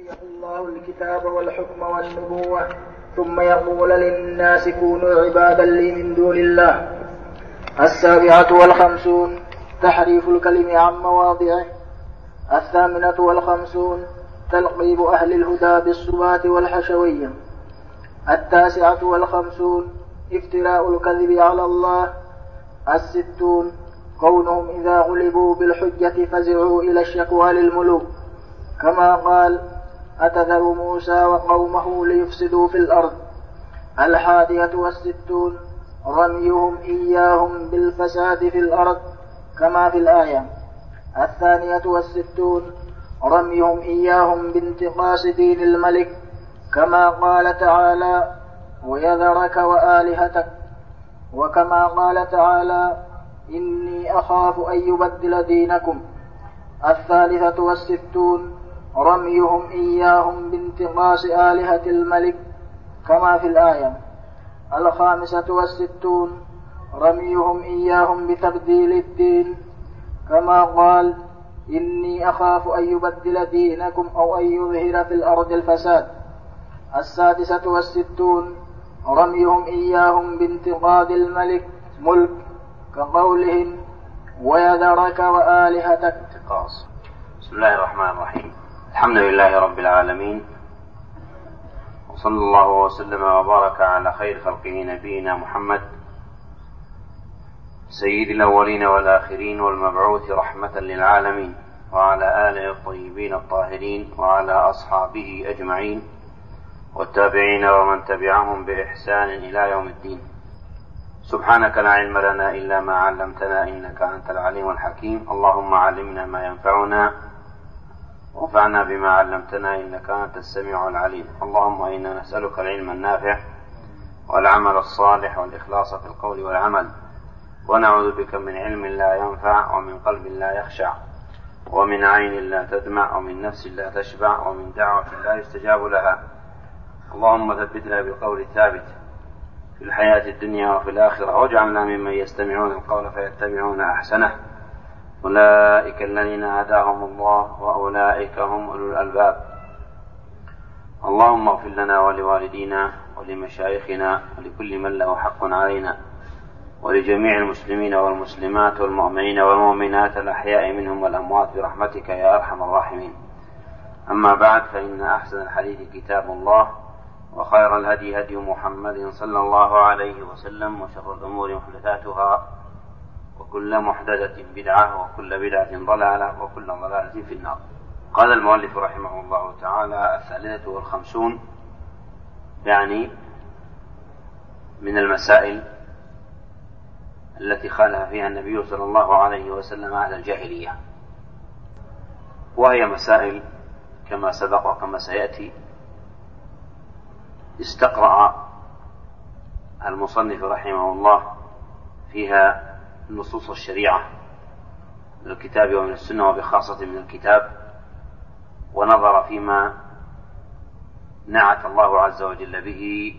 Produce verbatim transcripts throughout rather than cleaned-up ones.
يؤتيه الله الكتاب والحكم والنبوة ثم يقول للناس كونوا عبادا لي من دون الله. السابعة والخمسون تحريف الكلم عن مواضعه. الثامنة والخمسون تلقيب أهل الهدى بالصبات والحشوية. التاسعة والخمسون افتراء الكذب على الله. الستون كونهم إذا غلبوا بالحجة فزعوا إلى الشكوى للملوك، كما قال أتذر موسى وقومه ليفسدوا في الأرض. الحادية والستون رميهم إياهم بالفساد في الأرض، كما في الآية. الثانية والستون رميهم إياهم بانتقاص دين الملك، كما قال تعالى ويذرك وآلهتك، وكما قال تعالى إني أخاف أن يبدل دينكم. الثالثة والستون رميهم إياهم بانتقاص آلهة الملك، كما في الآية. الخامسة والستون رميهم إياهم بتبديل الدين، كما قال إني أخاف أن يبدل دينكم أو أن يظهر في الأرض الفساد. السادسة والستون رميهم إياهم بانتقاد الملك ملك، كقولهم ويذرك وآلهتك. بسم الله الرحمن الرحيم. الحمد لله رب العالمين، وصلى الله وسلم وبارك على خير خلقه نبينا محمد سيد الأولين والآخرين والمبعوث رحمة للعالمين، وعلى آله الطيبين الطاهرين، وعلى أصحابه أجمعين، والتابعين ومن تبعهم بإحسان إلى يوم الدين. سبحانك لا علم لنا إلا ما علمتنا إنك أنت العليم الحكيم. اللهم علمنا ما ينفعنا وانفعنا بما علمتنا إنك أنت السميع العليم. اللهم إنا نسألك العلم النافع والعمل الصالح والإخلاص في القول والعمل، ونعوذ بك من علم لا ينفع ومن قلب لا يخشع ومن عين لا تدمع ومن نفس لا تشبع ومن دعوة لا يستجاب لها. اللهم ثبتنا بالقول الثابت في الحياة الدنيا وفي الآخرة، واجعلنا ممن يستمعون القول فيتبعون أحسنه. أولئك الذين هداهم الله وأولئك هم أولو الألباب. اللهم اغفر لنا ولوالدينا ولمشايخنا ولكل من له حق علينا، ولجميع المسلمين والمسلمات والمؤمنين والمؤمنات الأحياء منهم والأموات برحمتك يا أرحم الراحمين. أما بعد، فإن أحسن الحديث كتاب الله، وخير الهدي هدي محمد صلى الله عليه وسلم، وشر الأمور محدثاتها، وكل محدثة بدعة، وكل بدعة ضلالة، وكل ضلالة في النار. قال المؤلف رحمه الله تعالى: الثالثة والخمسون، يعني من المسائل التي خالف فيها النبي صلى الله عليه وسلم أهل الجاهلية، وهي مسائل كما سبق وكما سيأتي استقرأ المصنف رحمه الله فيها نصوص الشريعة من الكتاب ومن السنة، وبخاصة من الكتاب، ونظر فيما نعت الله عز وجل به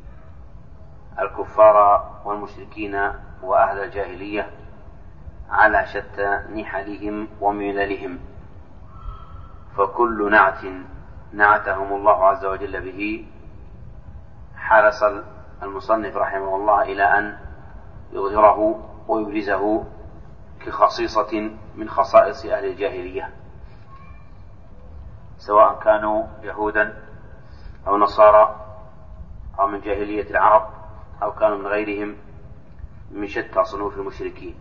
الكفار والمشركين وأهل الجاهلية على شتى نحلهم ومللهم. فكل نعت نعتهم الله عز وجل به حرص المصنف رحمه الله إلى أن يظهره ويبرزه كخصيصة من خصائص أهل الجاهلية، سواء كانوا يهودا أو نصارى أو من جاهلية العرب أو كانوا من غيرهم من شتى صنوف المشركين.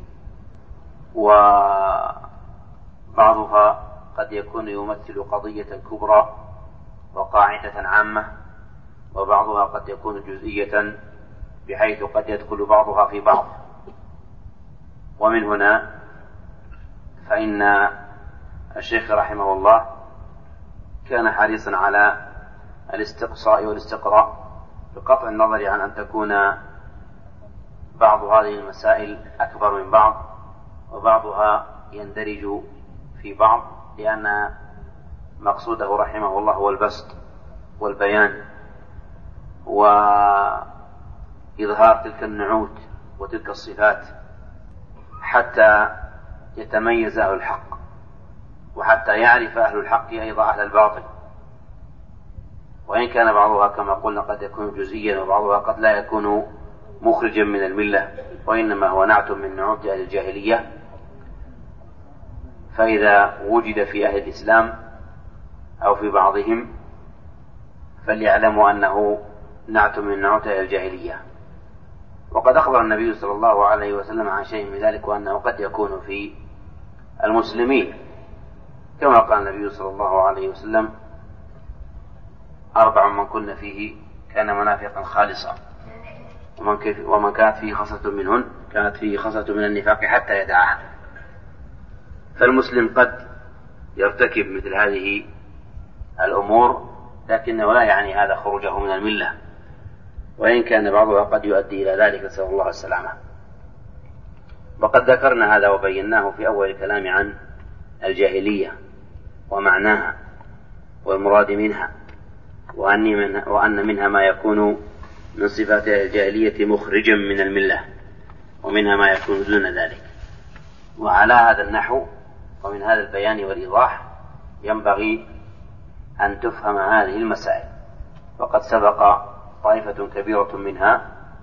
وبعضها قد يكون يمثل قضية كبرى وقاعدة عامة، وبعضها قد يكون جزئية بحيث قد يدخل بعضها في بعض. ومن هنا فإن الشيخ رحمه الله كان حريصا على الاستقصاء والاستقراء، بقطع النظر عن أن تكون بعض هذه المسائل أكبر من بعض، وبعضها يندرج في بعض، لأن مقصوده رحمه الله هو البسط والبيان وإظهار تلك النعوت وتلك الصفات حتى يتميز أهل الحق، وحتى يعرف أهل الحق أيضا أهل الباطل، وإن كان بعضها كما قلنا قد يكون جزئيا وبعضها قد لا يكون مخرجا من الملة، وإنما هو نعت من نعوت أهل الجاهلية. فإذا وجد في أهل الإسلام أو في بعضهم فليعلموا أنه نعت من نعوت أهل الجاهلية. وقد أخبر النبي صلى الله عليه وسلم عن شيء من ذلك، وأنه قد يكون في المسلمين، كما قال النبي صلى الله عليه وسلم: أربع من كن فيه كان منافقا خالصا، ومن كانت فيه خصلة منهن كانت فيه خصلة من النفاق حتى يدعها. فالمسلم قد يرتكب مثل هذه الأمور، لكنه لا يعني هذا خروجه من الملة، وإن كان بعضها قد يؤدي إلى ذلك، نسأل الله السلامة. وقد ذكرنا هذا وبيناه في أول الكلام عن الجاهلية ومعناها والمراد منها، وأن منها ما يكون من صفات الجاهلية مخرجا من الملة، ومنها ما يكون دون ذلك. وعلى هذا النحو ومن هذا البيان والإيضاح ينبغي أن تفهم هذه المسائل، وقد سبق طائفة كبيرة منها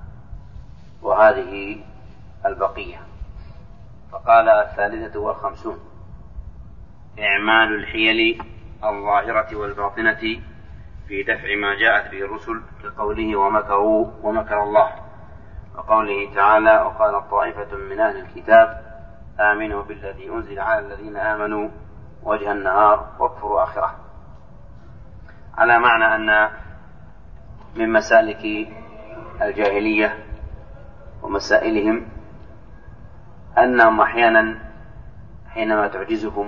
وهذه البقية. فقال: الثالثة والخمسون: إعمال الحيل الظاهرة والباطنة في دفع ما جاءت به الرسل، كقوله: ومكروا ومكر الله، وقوله تعالى: وقال طائفة من أهل الكتاب آمنوا بالذي أنزل على الذين آمنوا وجه النهار واكفروا آخره. على معنى أن من مسالك الجاهلية ومسائلهم أنهم أحيانا حينما تعجزهم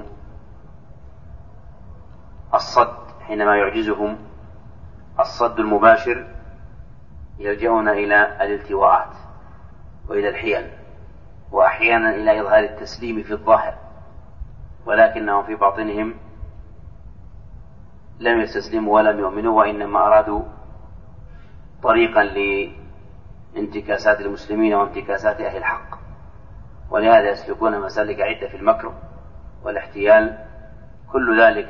الصد حينما يعجزهم الصد المباشر يلجؤون إلى الالتواءات وإلى الحيل، وأحيانا إلى إظهار التسليم في الظاهر، ولكنهم في باطنهم لم يستسلموا ولم يؤمنوا، وإنما أرادوا طريقا لانتكاسات المسلمين وانتكاسات أهل الحق، ولهذا يسلكون مسالك عدة في المكر والاحتيال، كل ذلك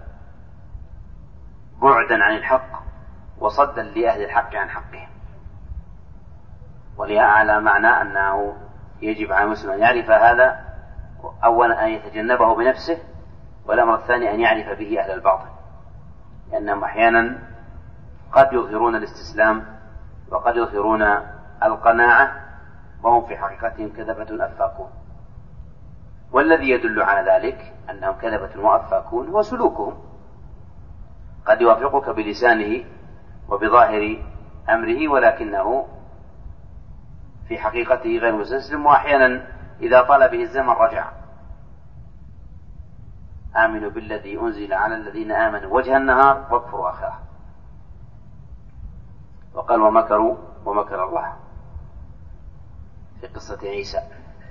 بعدا عن الحق وصدا لأهل الحق عن حقهم. ولهذا على معنى أنه يجب على المسلم أن يعرف هذا، أولا أن يتجنبه بنفسه، والأمر الثاني أن يعرف به أهل الباطل، لأنهم أحيانا قد يظهرون الاستسلام وقد يظهرون القناعة وهم في حقيقتهم كذبة أفاكون. والذي يدل على ذلك أنهم كذبة وأفاكون هو سلوكهم، قد يوافقك بلسانه وبظاهر أمره، ولكنه في حقيقته غير مستسلم، وأحيانا إذا طال به الزمن رجع. آمنوا بالذي أنزل على الذين آمنوا وجه النهار واكفروا آخره. وقال: ومكروا ومكر الله في قصة عيسى،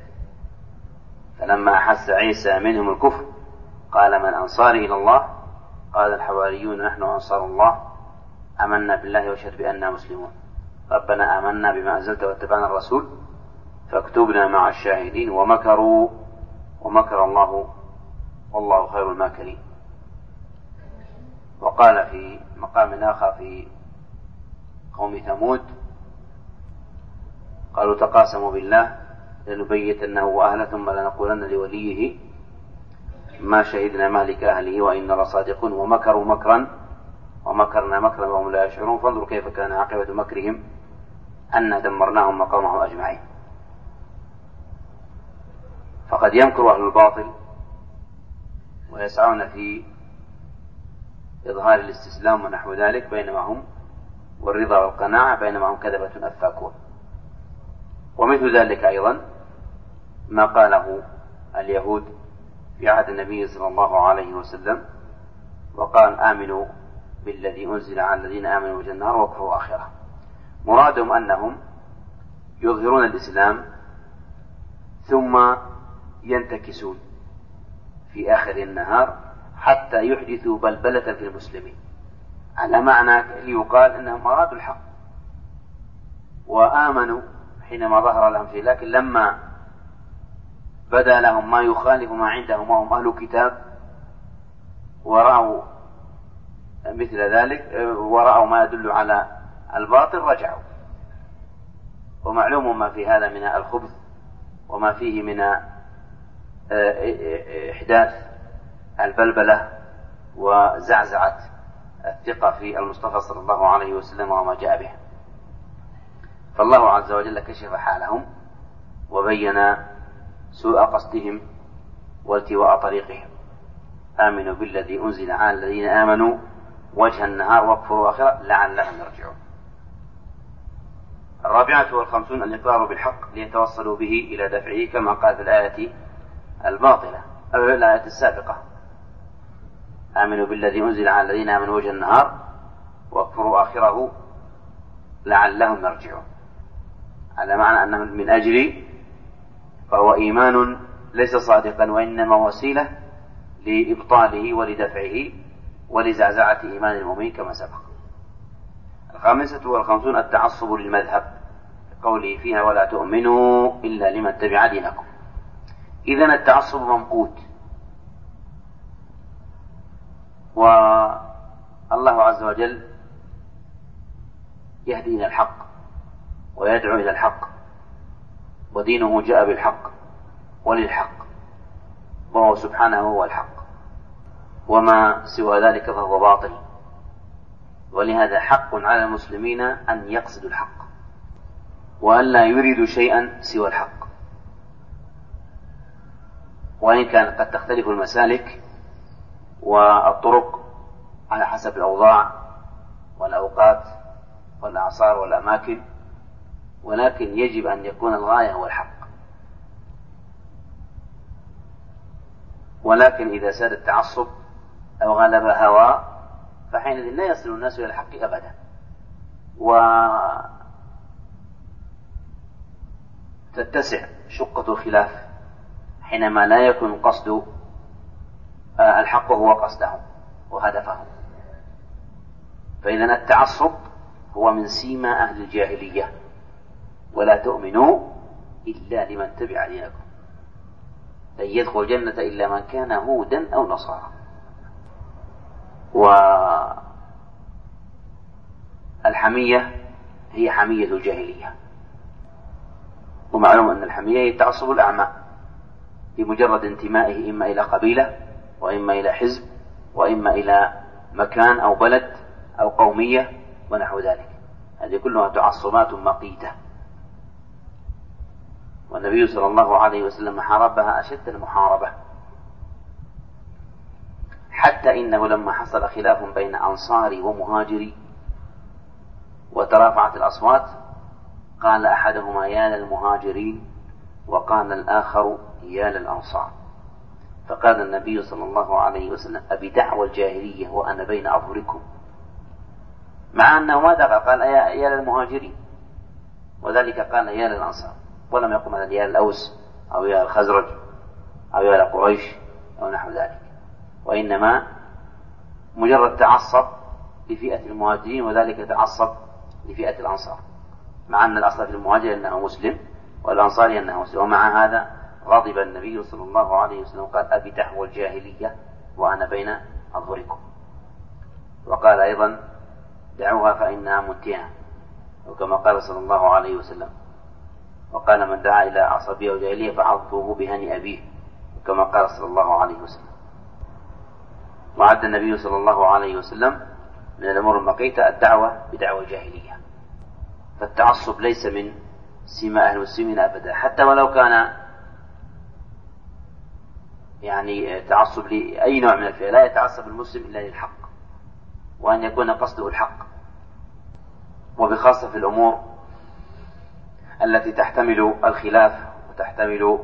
فلما أحس عيسى منهم الكفر قال: من أنصاري إلى الله؟ قال الحواريون: نحن أنصار الله، آمنا بالله واشهد بأننا مسلمون، ربنا آمنا بما أنزلت واتبعنا الرسول فاكتبنا مع الشاهدين، ومكروا ومكر الله والله خير الماكرين. وقال في مقام آخر في قوم ثمود: قالوا تقاسموا بالله لنبيتنه وأهله ثم لنقولن لوليه ما شهدنا مهلك أهله وإنا لصادقون، ومكروا مكرا ومكرنا مكرا وهم لا يشعرون، فانظروا كيف كان عاقبة مكرهم أنا دمرناهم وقومهم أجمعين. فقد يمكر أهل الباطل ويسعون في إظهار الاستسلام ونحو ذلك، بينما هم والرضا والقناعة بينما هم كذبة أفاكون. ومثل ذلك أيضا ما قاله اليهود في عهد النبي صلى الله عليه وسلم، وقال: آمنوا بالذي أنزل على الذين آمنوا وجه النهار واكفروا آخره. مرادهم أنهم يظهرون الإسلام ثم ينتكسون في آخر النهار حتى يحدثوا بلبلة في المسلمين، على معنى ليقال أنهم أرادوا الحق وآمنوا حينما ظهر لهم شيء، لكن لما بدا لهم ما يخالف ما عندهم وهم أهل كتاب ورأوا مثل ذلك ورأوا ما يدل على الباطل رجعوا. ومعلوم ما في هذا من الخبث وما فيه من إحداث البلبلة وزعزعة الثقة في المصطفى صلى الله عليه وسلم وما جاء به. فالله عز وجل كشف حالهم وبين سوء قصدهم والتواء طريقهم. آمنوا بالذي أنزل على الذين آمنوا وجه النهار واكفروا آخره لعلهم يرجعون. الرابعة والخمسون الإقرار بالحق ليتوصلوا به إلى دفعه كما قال في الآية الباطلة أو الآية السابقة: آمنوا بالذي أنزل على الذين آمنوا وجه النهار واكفروا آخره لعلهم يرجعون، على معنى أنه من أجل، فهو إيمان ليس صادقا وإنما وسيلة لإبطاله ولدفعه ولزعزعة إيمان المؤمنين كما سبق. الخامسة والخمسون التعصب للمذهب، قوله فيها: ولا تؤمنوا إلا لمن تبع دينكم. إذن التعصب ممقوت، والله عز وجل يهدي إلى الحق ويدعو إلى الحق، ودينه جاء بالحق وللحق، وهو سبحانه هو الحق، وما سوى ذلك فهو باطل. ولهذا حق على المسلمين أن يقصدوا الحق وأن لا يريدوا شيئا سوى الحق، وإن كان قد تختلف المسالك والطرق على حسب الأوضاع والأوقات والأعصار والأماكن، ولكن يجب أن يكون الغاية هو الحق. ولكن إذا ساد التعصب أو غلب هوى فحينئذ لا يصل الناس إلى الحق أبدا، وتتسع شقة الخلاف حينما لا يكون قصد الحق هو قصده وهدفه. فإذا التعصب هو من سيما أهل الجاهلية: ولا تؤمنوا إلا لمن تبع دينكم، لن يدخل الجنة إلا من كان هودا أو نصارى. والحمية هي حمية الجاهلية، ومعلوم أن الحمية هي التعصب الأعمى بمجرد انتمائه إما إلى قبيلة وإما إلى حزب وإما إلى مكان أو بلد أو قومية ونحو ذلك. هذه كلها تعصبات مقيتة، والنبي صلى الله عليه وسلم حاربها أشد المحاربة، حتى إنه لما حصل خلاف بين أنصاري ومهاجري وترافعت الأصوات قال أحدهما: يا للمهاجرين، وقال الآخر: يا للأنصار. فقال النبي صلى الله عليه وسلم: أبي دعوى الجاهلية وأنا بين أظهركم، مع أنه ماذا قال؟ قال يا للمهاجرين، وذلك قال يا للأنصار، ولم يقم مثلا يا للأوس أو يا الخزرج أو يا لقريش أو نحو ذلك، وإنما مجرد تعصب لفئة المهاجرين، وذلك تعصب لفئة الأنصار، مع أن الأصل في المهاجر أنه مسلم والأنصاري أنه مسلم. ومع هذا غضب النبي صلى الله عليه وسلم قال: أبي دعوى الجاهلية وأنا بين أظهركم. وقال أيضا: دعوها فإنها منتهى، وكما قال صلى الله عليه وسلم. وقال: من دعا إلى عصبية وجاهلية فعظوه بهني أبيه، وكما قال صلى الله عليه وسلم. وعد النبي صلى الله عليه وسلم من الأمور المقيتة الدعوة بدعوى الجاهلية. فالتعصب ليس من سماء أهل المسلمين أبدا، حتى ولو كان يعني تعصب لأي نوع من الفئة. لا يتعصب المسلم إلا للحق، وأن يكون قصده الحق، وبخاصة في الأمور التي تحتمل الخلاف وتحتمل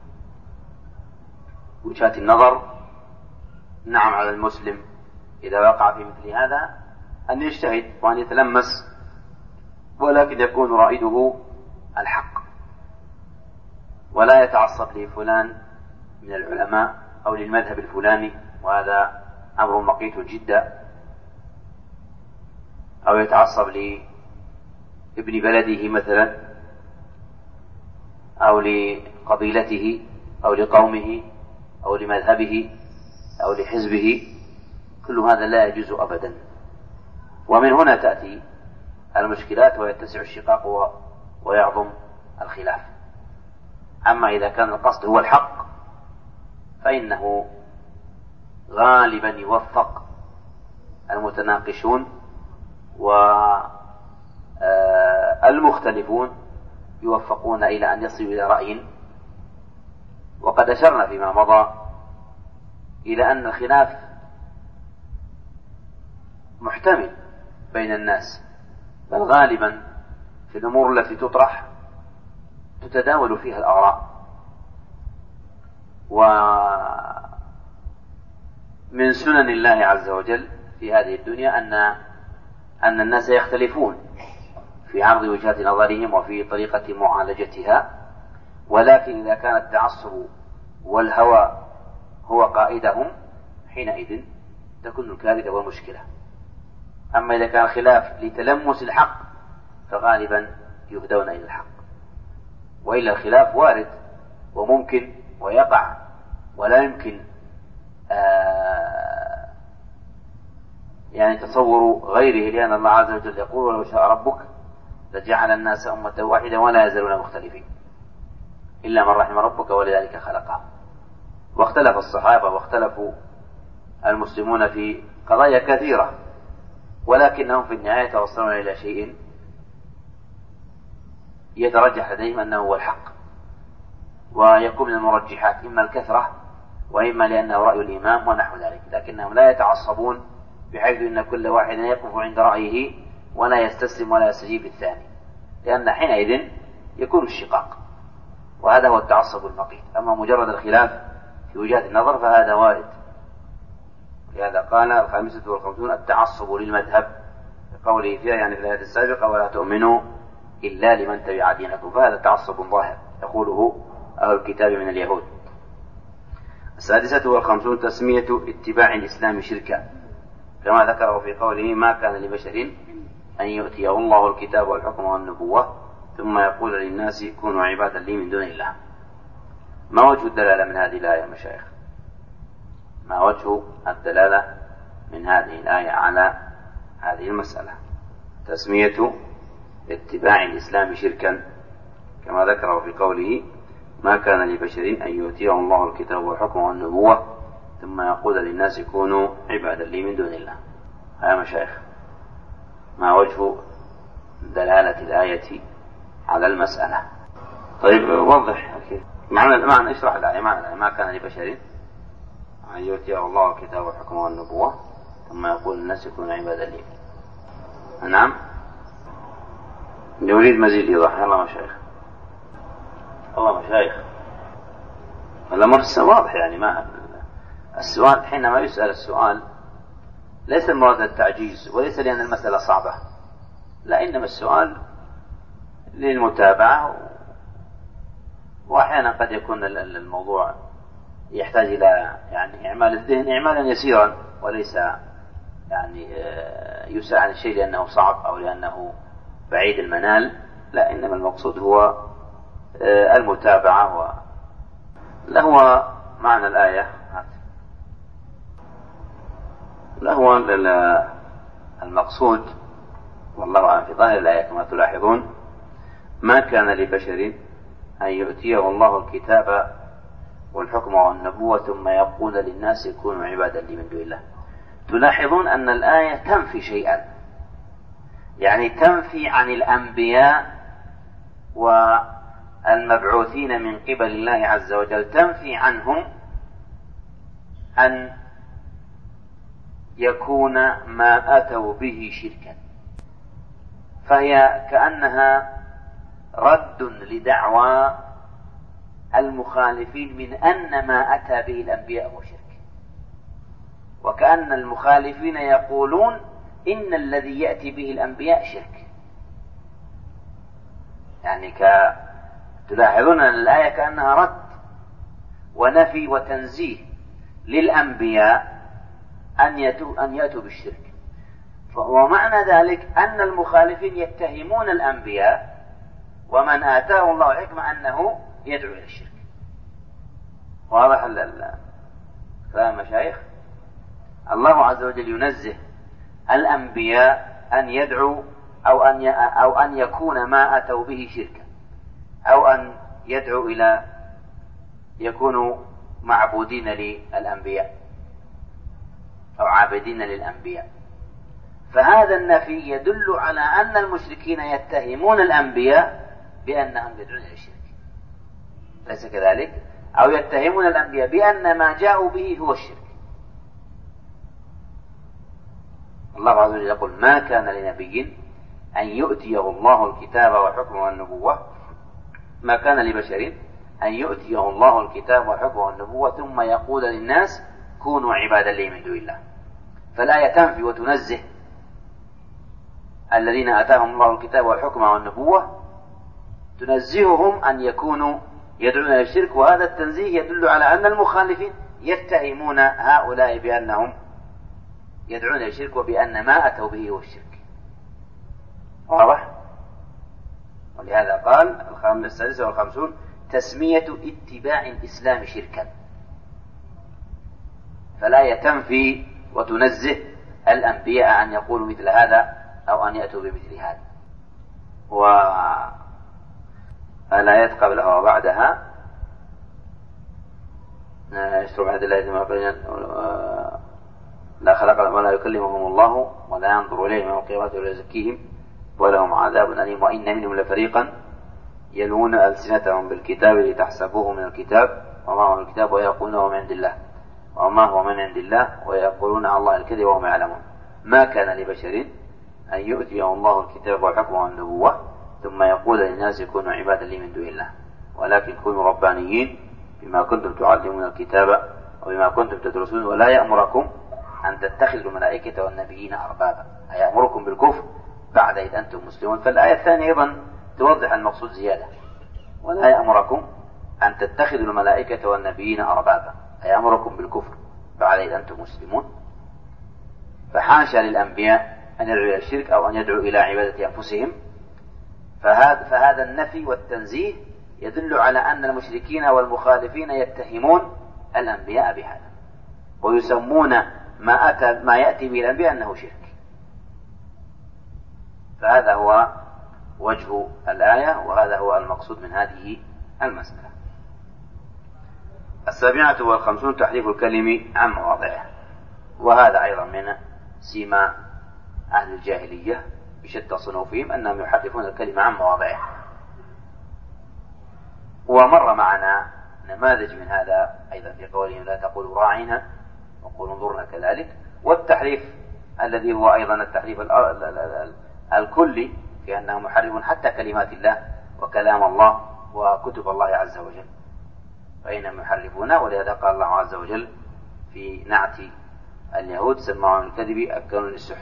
وجهات النظر. نعم، على المسلم إذا وقع في مثل هذا أن يجتهد وأن يتلمس، ولكن يكون رائده الحق، ولا يتعصب لفلان من العلماء أو للمذهب الفلاني، وهذا أمر مقيت جدا، أو يتعصب لابن بلده مثلا أو لقبيلته أو لقومه أو لمذهبه أو لحزبه، كل هذا لا يجوز أبدا. ومن هنا تأتي المشكلات ويتسع الشقاق ويعظم الخلاف. أما إذا كان القصد هو الحق فإنه غالبا يوفق المتناقشون والمختلفون يوفقون إلى أن يصلوا إلى رأي. وقد أشرنا فيما مضى إلى أن الخلاف محتمل بين الناس، بل غالبا في الأمور التي تطرح تتداول فيها الآراء. ومن سنن الله عز وجل في هذه الدنيا أن أن الناس يختلفون في عرض وجهات نظرهم وفي طريقة معالجتها، ولكن إذا كان التعصب والهوى هو قائدهم حينئذ تكون الكارثة والمشكلة. أما إذا كان خلاف لتلمس الحق فغالبا يهدون إلى الحق، وإلا الخلاف وارد وممكن ويقع، ولا يمكن آه يعني تصور غيره، لأن الله عز وجل يقول ولو شاء ربك لجعل الناس أمة واحدة ولا يزالون مختلفين إلا من رحم ربك ولذلك خلقهم. واختلف الصحابة واختلفوا المسلمون في قضايا كثيرة، ولكنهم في النهاية توصلون إلى شيء يترجح لديهم أنه هو الحق، ويكون من المرجحات إما الكثرة وإما لأنه رأي الإمام ونحو ذلك، لكنهم لا يتعصبون بحيث أن كل واحد يقف عند رأيه ولا يستسلم ولا يستجيب الثاني، لأن حينئذ يكون الشقاق، وهذا هو التعصب المقيت. أما مجرد الخلاف في وجهات النظر فهذا وارد. لهذا قال الخامسة والخمسون التعصب للمذهب، بقوله فيها يعني في الآية السابقة ولا تؤمنوا إلا لمن تبع دينكم، فهذا تعصب ظاهر يقوله أهل الكتاب من اليهود. السادسة والخمسون تسمية اتباع الإسلام شركا، كما ذكره في قوله ما كان لبشر أن يؤتيه الله الكتاب والحكم والنبوة ثم يقول للناس كونوا عبادا لي من دون الله. ما وجه الدلالة من هذه الآية يا مشايخ؟ ما وجه الدلالة من هذه الآية على هذه المسألة؟ تسمية اتباع الإسلام شركا كما ذكره في قوله ما كان لبشر أن يؤتيه الله الكتاب والحكم والنبوة ثم يقول للناس كونوا عبادا لي من دون الله. يا مشايخ ما وجه دلالة الآية على المسألة؟ طيب وضح معنى معنى اشرح الآية. معنى الآية ما كان لبشر أن يؤتيه الله الكتاب والحكم والنبوة ثم يقول الناس كونوا عبادا لي. نعم نريد مزيد إيضاح. الله مشايخ الله مشايخ الأمر واضح. يعني ما السؤال حينما يسأل السؤال ليس المراد التعجيز وليس لأن المسألة صعبة، لا، إنما السؤال للمتابعة، وأحيانا قد يكون الموضوع يحتاج إلى يعني إعمال الذهن إعمالا يسيرا، وليس يعني يسأل عن الشيء لأنه صعب أو لأنه بعيد المنال، لا، إنما المقصود هو المتابعة. و لهو معنى الآية لهو المقصود والله أعلم في ظاهر الآية كما تلاحظون ما كان لبشر أن يؤتيه الله الكتاب والحكم والنبوة ثم يقول للناس كونوا عبادا لي من دون الله. تلاحظون أن الآية تنفي شيئا، يعني تنفي عن الأنبياء والمبعوثين من قبل الله عز وجل، تنفي عنهم أن يكون ما أتوا به شركا، فهي كأنها رد لدعوى المخالفين من أن ما أتى به الأنبياء هو شرك، وكأن المخالفين يقولون إن الذي يأتي به الأنبياء شرك. يعني ك... تلاحظون أن الآية كأنها رد ونفي وتنزيه للأنبياء أن يأتوا, أن يأتوا بالشرك. ومعنى ذلك أن المخالفين يتهمون الأنبياء ومن آتاه الله الحكمة أنه يدعو إلى الشرك. واضح كلام مشايخ؟ الله عز وجل ينزه الأنبياء أن يدعوا أو أن أو أن يكون ما أتوا به شركا، أو أن يدعوا إلى يكونوا معبودين للأنبياء أو عابدين للأنبياء. فهذا النفي يدل على أن المشركين يتهمون الأنبياء بأنهم يدعون إلى الشرك، ليس كذلك؟ أو يتهمون الأنبياء بأن ما جاءوا به هو الشرك. الله عز وجل يقول: ما كان لنبي أن يؤتيه الله الكتاب والحكم والنبوة ما كان لبشر أن يؤتيه الله الكتاب والحكم والنبوة ثم يقول للناس كونوا عبادا لي من دون الله. فالآية تنفي وتنزه الذين آتاهم الله الكتاب والحكم والنبوة، تنزههم أن يكونوا يدعون إلى الشرك، وهذا التنزيه يدل على أن المخالفين يتهمون هؤلاء بأنهم يدعون إلى الشرك وبأن ما أتوا به هو الشرك. واضح؟ ولهذا قال السادسة والخمسون: تسمية اتباع الإسلام شركا. فلا تنفي وتنزه الأنبياء أن يقولوا مثل هذا أو أن يأتوا بمثل هذا. والآيات قبلها وبعدها: يشتروا بعهد الله لا خلق لهم ولا يكلمهم الله ولا ينظر إليهم يوم القيامة ولا يزكيهم ولهم عذاب أليم وإن منهم لفريقا يلوون ألسنتهم بالكتاب لتحسبوه من الكتاب وما هو من الكتاب ويقولون هو من عند الله وما هو من عند الله ويقولون على الله الكذب وهم يعلمون. ما كان لبشر أن يؤتيه الله الكتاب والحكم والنبوة ثم يقول للناس كونوا عبادا لي من دون الله ولكن كونوا ربانيين بما كنتم تعلمون الكتاب وبما كنتم تدرسون ولا يأمركم أن تتخذوا الملائكة والنبيين أربابا، أيأمركم بالكفر بعد إذ أنتم مسلمون. فالآية الثانية أيضا توضح المقصود زيادة: ولا يأمركم أن تتخذوا الملائكة والنبيين أربابا، أيأمركم بالكفر بعد إذ أنتم مسلمون. فحاشا للأنبياء أن يدعوا إلى الشرك أو أن يدعوا إلى عبادة أنفسهم. فهذا, فهذا النفي والتنزيه يدل على أن المشركين والمخالفين يتهمون الأنبياء بهذا ويسمون ما, أتى ما يأتي به الأنبياء أنه شرك. فهذا هو وجه الآية وهذا هو المقصود من هذه المسألة. السابعة والخمسون: تحريف الكلم عن مواضعه. وهذا أيضا من سيما أهل الجاهلية بشتى صنوفهم أنهم يحرفون الكلمة عن مواضعه. ومر معنا نماذج من هذا أيضا في قولهم لا تقولوا راعنا وقولوا انظرنا كذلك. والتحريف الذي هو أيضا التحريف الكلي في أنهم يحرفون حتى كلمات الله وكلام الله وكتب الله عز وجل، فإنهم يحرفون. ولهذا قال الله عز وجل في نعت اليهود: سماعون الكذب أكلون للسحت.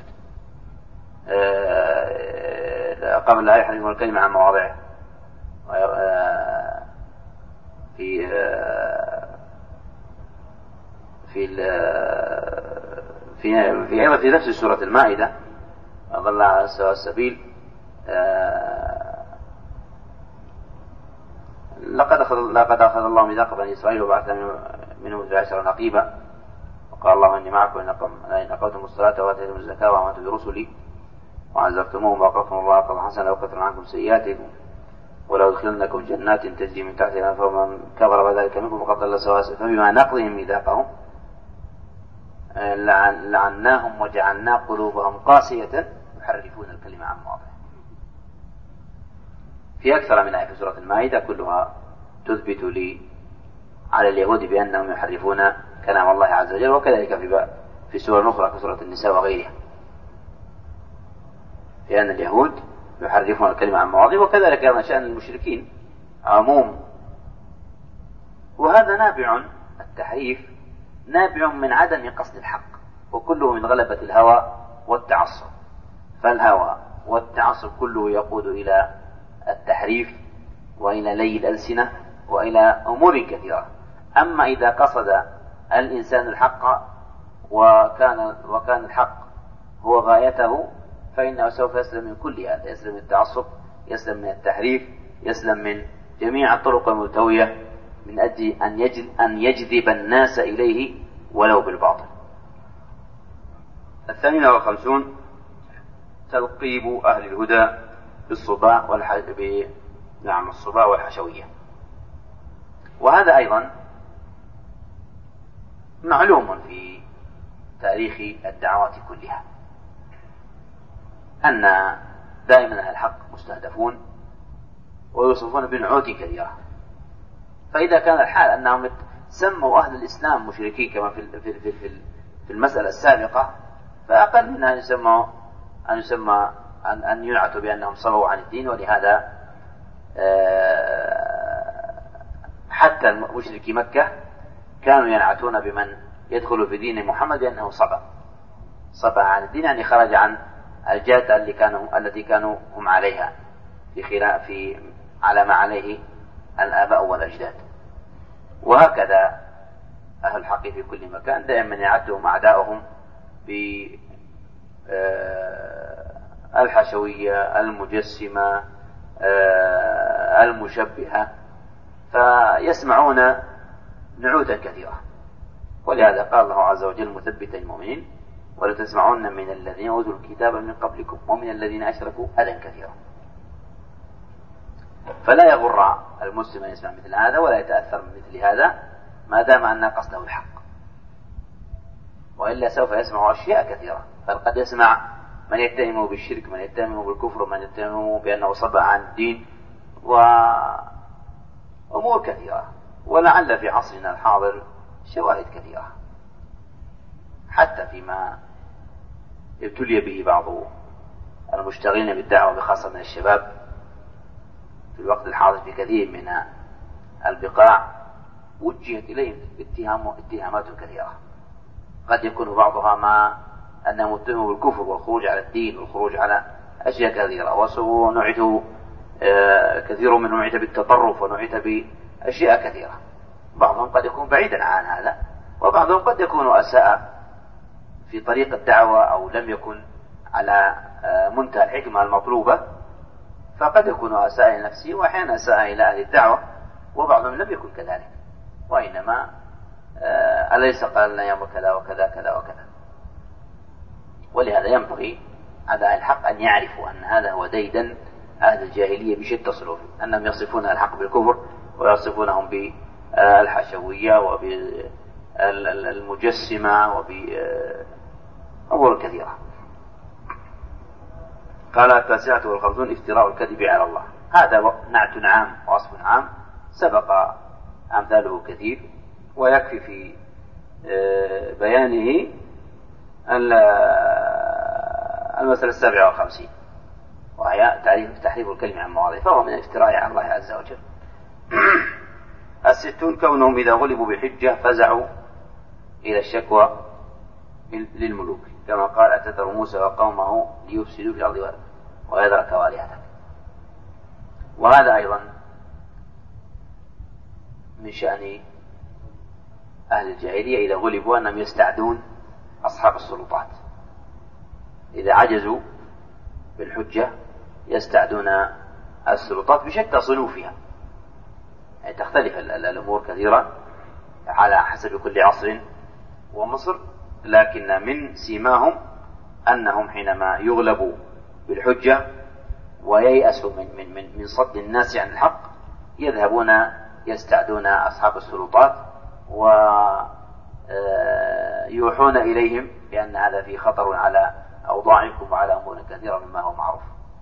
قبل لا يحرفون الكلمة عن مواضعه. في في في في أيضا في نفس سورة المائدة: أضل على سواء السبيل لقد أخذ لقد أخذ الله ميثاق بني إسرائيل وبعث منهم اثني عشر نقيبا وقال الله إني معكم إن أقمتم الصلاة وآتيتم الزكاة وآمنتم برسلي وعزرتموهم وأقرضتم الله قرضا حسنا وكفر عنكم سيئاتكم ولو أدخلنكم جنات تجري من تحتها الأنهار فمن كفر بذلك منكم فقد ضل سواء السبيل. فبما نقضهم ميثاقهم لعناهم وجعلنا قلوبهم قاسية يحرفون الكلمة عن مواضعه. في أكثر من آية في سورة المائدة كلها تثبت لي على اليهود بأنهم يحرفون كلام الله عز وجل، وكذلك في في سورة أخرى كسورة النساء وغيرها، لأن اليهود يحرفون الكلمة عن مواضعه، وكذلك أيضا شأن المشركين عموم. وهذا نابع التحريف نابع من عدم قصد الحق، وكله من غلبة الهوى والتعصب. فالهوى والتعصب كله يقود إلى التحريف وإلى لي الألسنة وإلى أمور كثيرة. أما إذا قصد الإنسان الحق وكان وكان الحق هو غايته فإنه سوف يسلم من كل هذا، يسلم من التعصب، يسلم من التحريف، يسلم من جميع الطرق الملتوية من أجل أن يجذب, أن يجذب الناس إليه ولو بالباطل. الثامنة والخمسون تلقيب أهل الهدى بالصباع والح... ب... نعم الصباع والحشوية. وهذا أيضا معلوم في تاريخ الدعوات كلها أن دائما أهل الحق مستهدفون ويوصفون بنعوت كثيرة. فإذا كان الحال أنهم سموا أهل الإسلام مشركين كما في في في في المسألة السابقة، فأقل من أن يسمى أن يسمى أن أن ينعتوا بأنهم صلوا عن الدين. ولهذا حتى مشركي مكة كانوا ينعتون بمن يدخل في دين محمد بأنه صبا صبا عن الدين، يعني خرج عن الجادة اللي كانوا التي كانوا هم عليها في خلاف في على ما عليه الآباء والأجداد. وهكذا أهل الحق في كل مكان دائما يعدهم أعداؤهم بالحشوية المجسمة المشبهة، فيسمعون نعوتا كثيرة. ولهذا قال الله عز وجل مثبتا المؤمنين: ولتسمعن من الذين أوتوا الكتاب من قبلكم ومن الذين أشركوا أذى كثيرا. فلا يغر المسلم أن يسمع مثل هذا ولا يتأثر من مثل هذا ما دام أن قصده الحق، وإلا سوف يسمع أشياء كثيرة. فقد يسمع من يتهمه بالشرك، من يتهمه بالكفر، من يتهمه بأنه صبع عن الدين، وأمور كثيرة. ولعل في عصرنا الحاضر شواهد كثيرة حتى فيما ابتلي به بعض المشتغلين بالدعوة بخاصة من الشباب في الوقت الحاضر في كثير من البقاع وجهت إليهم اتهام اتهامات كثيرة، قد يكون بعضها ما أنهم اتهموا بالكفر والخروج على الدين والخروج على أشياء كثيرة، ونعتوا كثير منهم نعت بالتطرف ونعت بأشياء كثيرة. بعضهم قد يكون بعيدا عن هذا، وبعضهم قد يكون أساء في طريق الدعوة أو لم يكن على منتهى الحكمة المطلوبة، فقد يكون أساء لنفسه وأحيانا أساء إلى أهل الدعوة، وبعضهم لم يكن كذلك، وإنما أليس قال لنا يوم كذا وكذا كذا وكذا. ولهذا ينبغي على أهل الحق أن يعرفوا أن هذا هو ديدن أهل الجاهلية بشتى صنوفه، أنهم يصفون الحق بالكفر ويصفونهم بالحشوية وبالمجسمة وبأمور كثيرة. قال التاسعة والخمسون افتراء الكذب على الله. هذا نعت عام ووصف عام سبق أمثاله كثير، ويكفي في بيانه المسألة السابعة والخمسين، وهي تعريف تحريف الكلمة عن مواضعه، فهو من الافتراء على الله عز وجل. الستون كونهم إذا غلبوا بحجة فزعوا إلى الشكوى للملوك، كما قال: أتذر موسى وقومه ليفسدوا في الأرض ويذرك وآلهتك. وهذا أيضا من شأن أهل الجاهلية إذا غلبوا أنهم يستعدون أصحاب السلطات، إذا عجزوا بالحجة يستعدون السلطات بشتى صنوفها، يعني تختلف الأمور كثيرة على حسب كل عصر ومصر، لكن من سيماهم أنهم حينما يغلبوا بالحجة وييأسوا من, من, من, من صد الناس عن الحق يذهبون يستعدون أصحاب السلطات ويوحون إليهم بأن هذا فيه خطر على أوضاعكم وعلى أمور كثيرة مما هو معروف.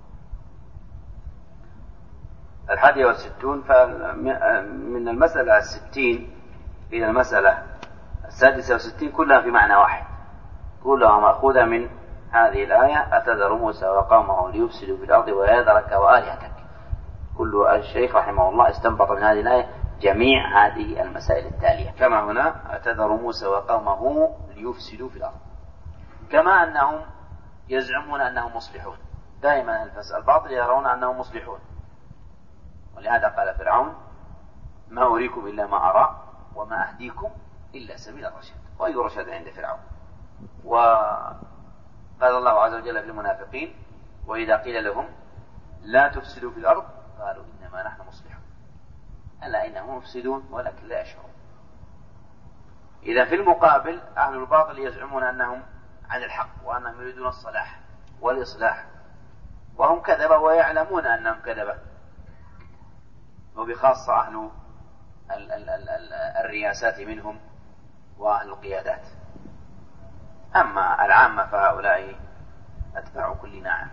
الحادية والستون، من المسألة الستين إلى المسألة السادسة والستين كلها في معنى واحد، كلها مأخوذة من هذه الآية: أتذر موسى وقومه ليفسدوا في الأرض ويذرك وآلهتك. كل الشيخ رحمه الله استنبط من هذه الآية جميع هذه المسائل التالية، كما هنا أتذر موسى وقومه ليفسدوا في الأرض، كما أنهم يزعمون أنهم مصلحون. دائما الباطل يرون أنهم مصلحون، ولهذا قال فرعون: ما أريكم إلا ما أرى وما أهديكم إلا سبيل الرشاد. وأي رشاد عند فرعون؟ وقال الله عز وجل في المنافقين: وإذا قيل لهم لا تفسدوا في الأرض قالوا إنما نحن مصلحون. ألا إنهم مفسدون ولكن لا يشعرون. إذا في المقابل أهل الباطل يزعمون أنهم عن الحق وأنهم يريدون الصلاح والإصلاح، وهم كذبة ويعلمون أنهم كذبة، وبخاصة أهل ال ال ال ال الرياسات منهم وأهل القيادات. أما العامة فهؤلاء أتباع كل ناعق.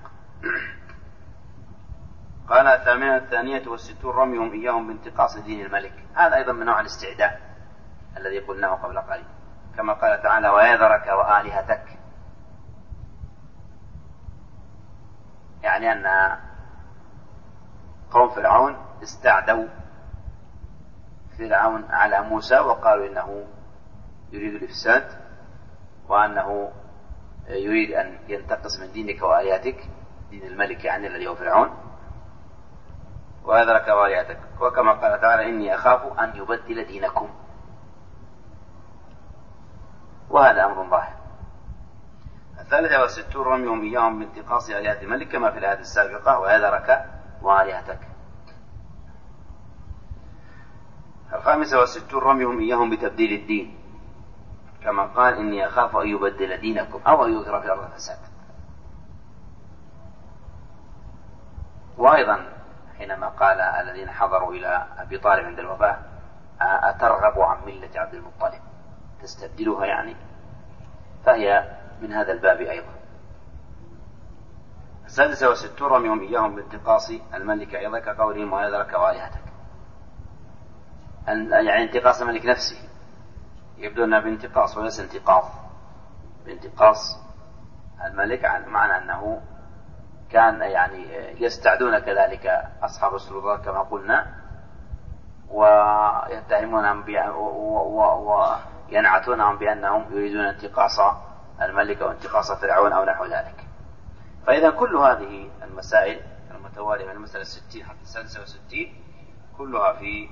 قال الثامنة الثانية والستون رميهم إياهم بانتقاص دين الملك. هذا أيضا من نوع الاستعداء الذي قلناه قبل قليل، كما قال تعالى ويذرك وآلهتك، يعني أن قوم فرعون استعدوا فرعون على موسى وقالوا إنه يريد الإفساد وأنه يريد أن ينتقص من دينك وآلهتك، دين الملك يعني الذي هو فرعون، ويذرك وآلهتك، وكما قال تعالى إني أخاف أن يبدل دينكم، وهذا أمر ظاهر. الثالثة والستون رميهم إياهم بانتقاص آلهة الملك كما في الآية السابقة ويذرك وآلهتك. الخامسة والستون رميهم إياهم بتبديل الدين كما قال إني أخاف أن يبدل دينكم أو أن يظهر في الأرض فساد. وأيضا حينما قال الذين حضروا إلى أبي طالب عند الوفاة أترغب عن ملة عبد المطلب تستبدلها يعني، فهي من هذا الباب أيضا. السادسة والستون رميهم إياهم بانتقاص الملك أيضا كقولهم ويذرك وآلهتك، يعني انتقاص الملك نفسه، يبدو أنها بانتقاص وليس انتقاص، بانتقاص الملك عن معنى أنه كان يعني يستعدون كذلك أصحاب السلطات كما قلنا، ويتهمونهم وينعتونهم بأنهم يريدون انتقاص الملك أو انتقاص فرعون أو نحو ذلك. فإذا كل هذه المسائل المتوالية من المسألة الستين حتى السادسة والستين كلها في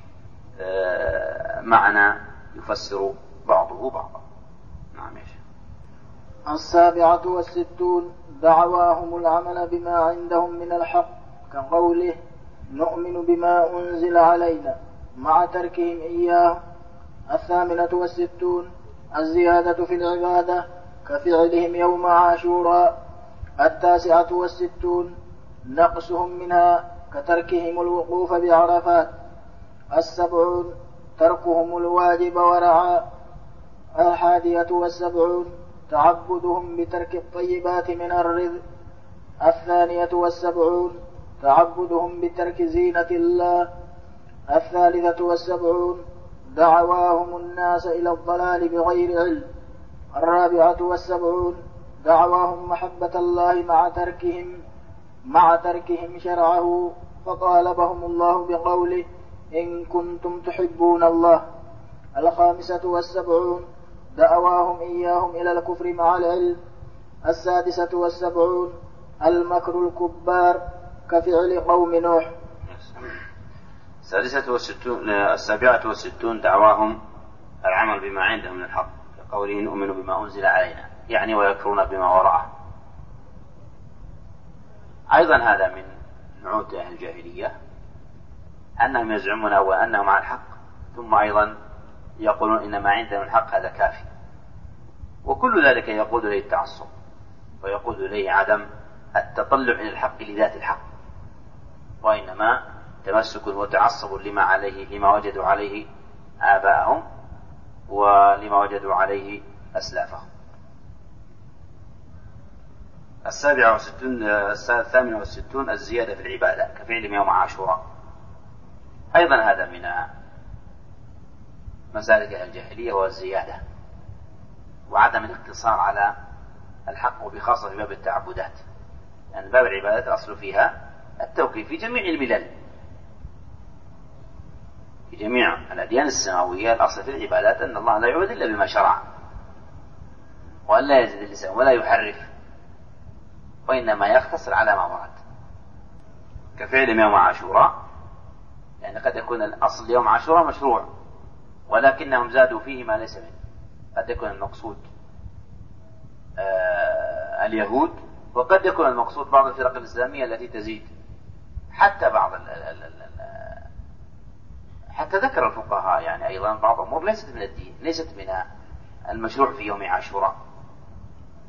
معنى يفسر بعضه بعضا. نعم يا شيخ. السابعة والستون دعواهم العمل بما عندهم من الحق كقوله نؤمن بما أنزل علينا مع تركهم إياه. الثامنة والستون الزيادة في العبادة كفعلهم يوم عاشوراء. التاسعة والستون نقصهم منها كتركهم الوقوف بعرفات. السبعون تركهم الواجب ورعاء. الحادية والسبعون تعبدهم بترك الطيبات من الرزق. الثانية والسبعون تعبدهم بترك زينة الله. الثالثة والسبعون دعواهم الناس إلى الضلال بغير علم. الرابعة والسبعون دعواهم محبة الله مع تركهم مع تركهم شرعه فطالبهم الله بقوله إن كنتم تحبون الله. الخامسة والسبعون دعواهم إياهم إلى الكفر مع العلم. السادسة والسبعون المكر الكبار كفعل قوم نوح. السادسة والستون السابعة والستون دعواهم العمل بما عندهم من الحق كقوله نؤمن بما أنزل علينا، يعني ويكفرون بما وراءه. أيضا هذا من نعوت أهل الجاهلية أنهم يزعمون أولا أنهم مع الحق، ثم أيضا يقولون إن ما عندهم الحق هذا كافي، وكل ذلك يقود إليه التعصب ويقود إليه عدم التطلع إلى الحق لذات الحق، وإنما تمسك وتعصب لما عليه لما وجدوا عليه آباءهم ولما وجدوا عليه أسلافهم. السابعة والستون الثامنة والستون الزيادة في العبادة كفعل يوم عاشوراء. أيضا هذا من مسالك الجاهلية والزيادة وعدم الاقتصار على الحق، وبخاصة في باب التعبدات، لأن يعني باب العبادات الأصل فيها التوقيف في جميع الملل، في جميع الأديان السماوية الأصل في العبادات أن الله لا يعبد إلا بما شرع، وأن لا يزيد اللسان ولا يحرف، وإنما يقتصر على ما ورد كفعل يوم عاشوراء، يعني قد يكون الأصل يوم عاشوراء مشروع ولكنهم زادوا فيه ما ليس منه. قد يكون المقصود آه اليهود، وقد يكون المقصود بعض الفرق الإسلامية التي تزيد، حتى بعض ال ال ال حتى ذكر الفقهاء يعني أيضا بعض أمور ليست من الدين، ليست من المشروع في يوم عاشوراء،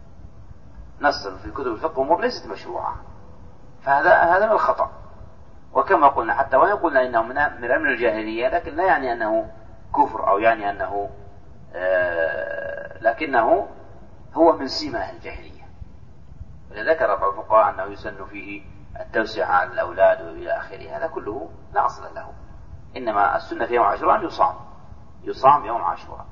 نص في كتب الفقه أمور ليست مشروعة، فهذا هذا من الخطأ. وكما قلنا حتى وإن قلنا إنه من أمر الجاهلية لكن لا يعني أنه كفر أو يعني أنه آه لكنه هو من سمة أهل الجاهلية. ذكر بعض الفقهاء أنه يسن فيه التوسع على الأولاد وإلى آخره، هذا كله لا أصل له. إنما السنة في يوم عاشوراء أن يصام يصام يوم عاشوراء،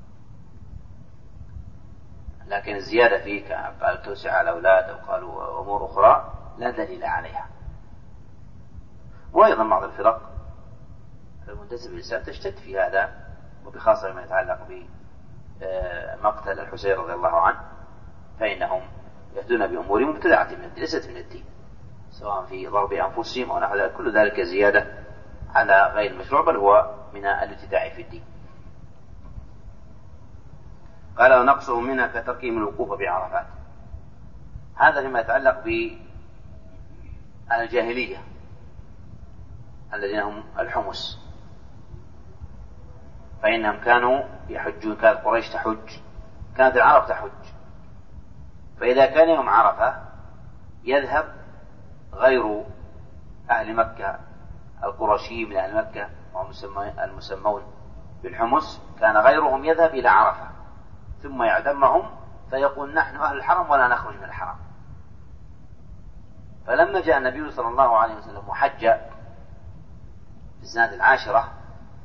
لكن الزيادة فيه قال التوسع على الأولاد أو قالوا أمور أخرى لا دليل عليها. وأيضا بعض الفرق المنتسبة للإسلام تشتد في هذا، وبخاصة ما يتعلق بمقتل الحسين رضي الله عنه، فإنهم يهدون بأمور مبتدعة من الدين ليست من الدين، سواء في ضرب أنفسهم أو نحو ذلك، كل ذلك زيادة على غير المشروع بل هو من الابتداع في الدين. قال ونقصهم منها كتركهم الوقوف بعرفات. هذا فيما يتعلق بالجاهلية الذين هم الحمس، فإنهم كانوا يحجون، كانت قريش تحج، كانت العرب تحج، فإذا كان يوم عرفة يذهب غير أهل مكة القرشي من أهل مكة المسمون بالحمس، كان غيرهم يذهب إلى عرفة ثم يعتمهم فيقول نحن أهل الحرم ولا نخرج من الحرم. فلما جاء النبي صلى الله عليه وسلم وحج في السنة العاشرة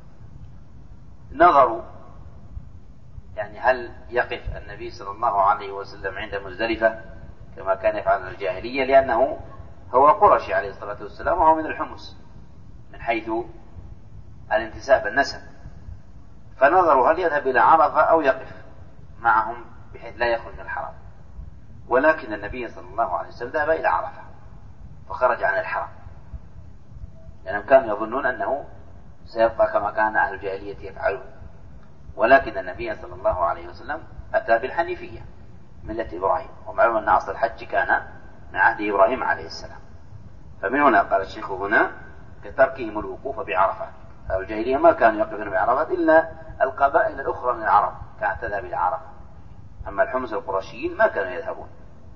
نظروا يعني هل يقف النبي صلى الله عليه وسلم عند مزدلفة كما كان يفعل الجاهلية، لأنه هو قرشي عليه الصلاة والسلام وهو من الحمس من حيث الانتساب النسب، فنظروا هل يذهب إلى عرفة أو يقف معهم بحيث لا يخرج من الحرم. ولكن النبي صلى الله عليه وسلم ذهب إلى عرفة فخرج عن الحرم، لأنهم كانوا يظنون أنه سيبقى كما كان أهل الجاهلية يفعلون. ولكن النبي صلى الله عليه وسلم أتى بالحنيفية ملة إبراهيم، ومعلوم أن أصل الحج كان من عهد إبراهيم عليه السلام. فمن هنا قال الشيخ هنا كتركهم الوقوف بعرفة. الجاهلية ما كانوا يقفون بعرفة إلا القبائل الأخرى من العرب كانت تذهب إلى عرفة، أما الحمص القرشيين ما كانوا يذهبون.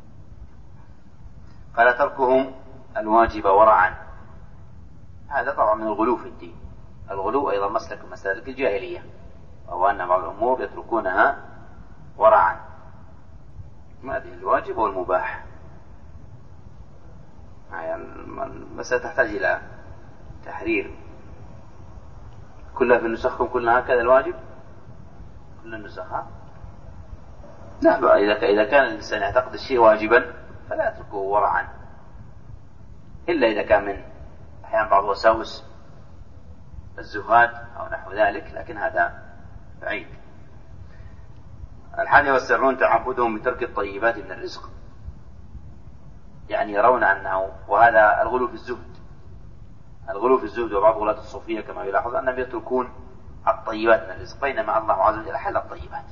قال تركهم الواجب ورعا. هذا طبعا من الغلو في الدين. الغلو أيضا مسلك من مسالك الجاهلية، وهو أن بعض الأمور يتركونها ورعا، ما أدري الواجب والمباح، يعني المسألة تحتاج إلى تحرير. كلها في نسخكم كلها هكذا الواجب كل النسخة لا بقى. إذا إذا كان الإنسان يعتقد الشيء واجبا فلا يتركه ورعا، إلا إذا كان من أحيانا بعض وساوس الزهاد أو نحو ذلك، لكن هذا بعيد. الحادي والسبعون تعبدهم بترك الطيبات من الرزق، يعني يرون أنه، وهذا الغلو في الزهد، الغلو في الزهد وبعض غلاة الصوفية كما يلاحظ أنهم يتركون الطيبات من الرزق، بينما الله عز وجل حل الطيبات.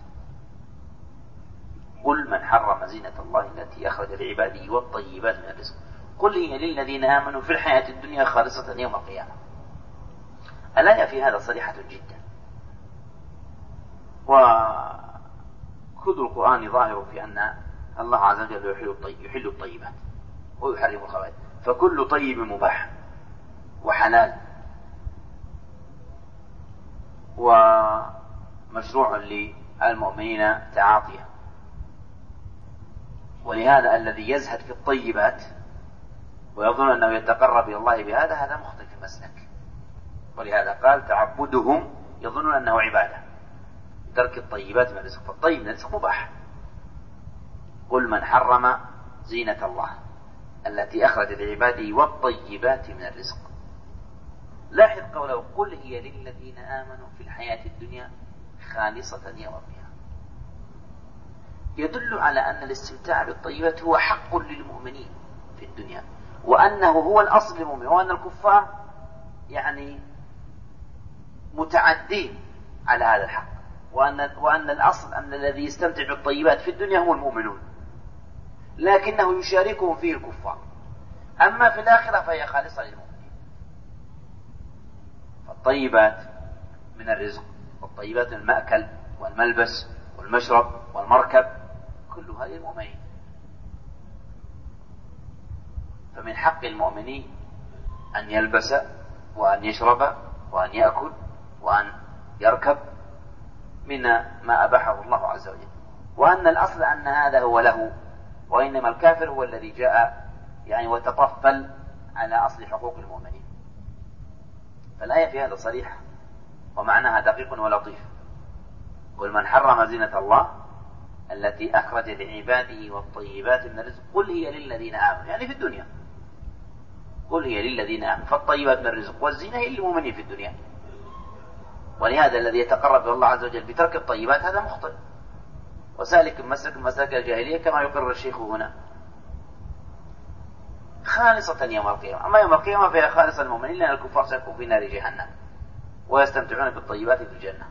قل من حرم زينة الله التي أخرج لعباده والطيبات من الرزق قل هي للذين آمنوا في الحياة الدنيا خالصة يوم القيامة. الآية في هذا صريحة جدا، وكل القرآن ظاهر في أن الله عز وجل يحل, الطيب يحل الطيبات ويحرم الخبائث، فكل طيب مباح وحلال ومشروع للمؤمنين تعاطيا. ولهذا الذي يزهد في الطيبات ويظن أنه يتقرب إلى الله بهذا هذا مخطئ في المسلك. ولهذا قال تعبدهم، يظنون أنه عبادة ترك الطيبات من الرزق، فالطيب من الرزق مباح. قل من حرم زينة الله التي أخرج لعباده والطيبات من الرزق. لاحظ قوله قل هي للذين آمنوا في الحياة الدنيا خالصة يوم القيامة، يدل على أن الاستمتاع بالطيبات هو حق للمؤمنين في الدنيا، وأنه هو الأصل للمؤمنين، وأن الكفار يعني متعدين على هذا الحق، وأن, وأن الأصل أن الذي يستمتع بالطيبات في الدنيا هم المؤمنون، لكنه يشاركهم فيه الكفار. أما في الآخرة فهي خالصة للمؤمنين. فالطيبات من الرزق والطيبات من المأكل والملبس والمشرب والمركب كلها للمؤمنين. فمن حق المؤمن أن يلبس وأن يشرب وأن يأكل وأن يركب من ما أباحه الله عز وجل، وأن الأصل أن هذا هو له، وإنما الكافر هو الذي جاء يعني وتطفل على أصل حقوق المؤمنين. فالآية في هذا صريحة ومعناها دقيق ولطيف. قل من حرم زينة الله التي أخرج لعباده والطيبات من الرزق قل هي للذين آمنوا، يعني في الدنيا، قل هي للذين آمنوا، فالطيبات من الرزق والزينة هي للمؤمنين في الدنيا. ولهذا الذي يتقرب إلى الله عز وجل بترك الطيبات هذا مخطئ وسالك مسلك مسلك الجاهلية كما يقرر الشيخ هنا، خالصة يوم القيامة. أما يوم القيامة فهي خالصة المؤمنين، لأن الكفار سيكون في نار جهنم ويستمتعون بالطيبات في الجنة.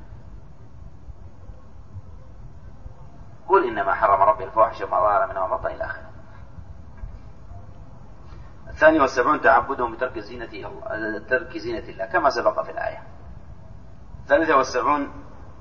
قل إنما حرم ربي الفواحش ما ظهر منها وما بطن إلى آخره. الثاني والسبعون تعبدهم بترك زينة ترك زينة الله كما سبق في الآية. الثالثة والسبعون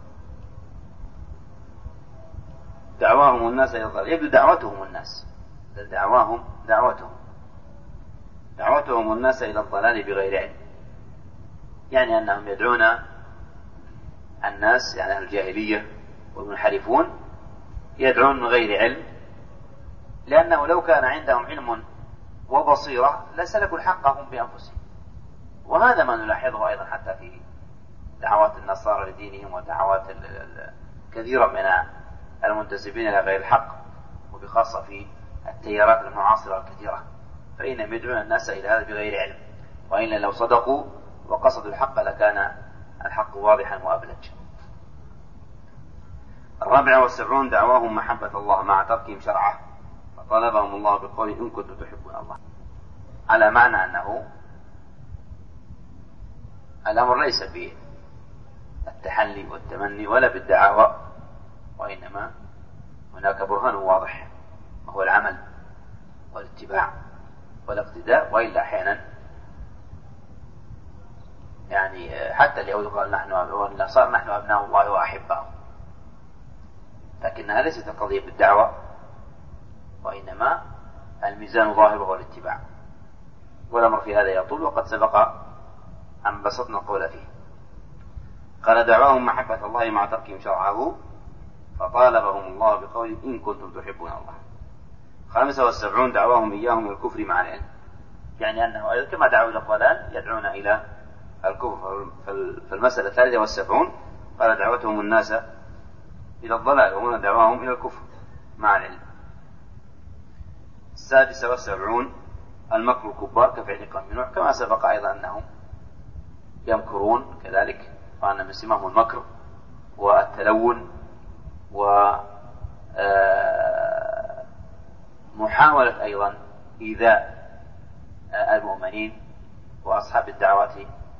دعواهم الناس إلى الضلال، يبدو دعوتهم الناس، دعواهم دعوتهم دعوتهم الناس إلى الضلال بغير علم، يعني أنهم يدعون الناس، يعني الجاهلية والمنحرفون يدعون من غير علم، لأنه لو كان عندهم علم وبصيرة لسلكوا الحق هم بأنفسهم. وهذا ما نلاحظه أيضا حتى في دعوات النصارى لدينهم ودعوات كثيرا من المنتسبين إلى غير الحق، وبخاصة في التيارات المعاصرة الكثيرة، فإنهم يدعون الناس إلى هذا بغير علم، وإلا لو صدقوا وقصدوا الحق لكان الحق واضحا وأبلج. الرابع والسبعون دعواهم محبة الله مع تركهم شرعه، فطلبهم الله بقول إن كنتم تحبون الله، على معنى أنه الأمر ليس بالتحلي والتمني ولا بالدعاوى، وإنما هناك برهان واضح وهو العمل والاتباع والاقتداء. وإلا أحيانا يعني حتى اليهود قال نحن والنصارى نحن أبناء الله وأحباؤه، لكنها ليست القضية بالدعوة، وإنما الميزان ظاهره هو الاتباع، والأمر في هذا يطول وقد سبق أن بسطنا القول فيه. قال دعواهم محبة الله مع تركهم شرعه فطالبهم الله بقول إن كنتم تحبون الله. خامسة والسبعون دعواهم إياهم الكفر مع العلم، يعني أنه كما دعوا إلى الضلال يدعون إلى الكفر. فالمسألة الثالثة والسبعون قال دعوتهم الناس إلى الضلال، وهنا دعواهم إلى الكفر مع العلم. السادسة والسبعون المكر الكبار كفعل قوم نوح، كما سبق أيضا أنهم يمكرون كذلك، وأن من سماهم المكر والتلون ومحاولة أيضا إيذاء المؤمنين وأصحاب الدعوات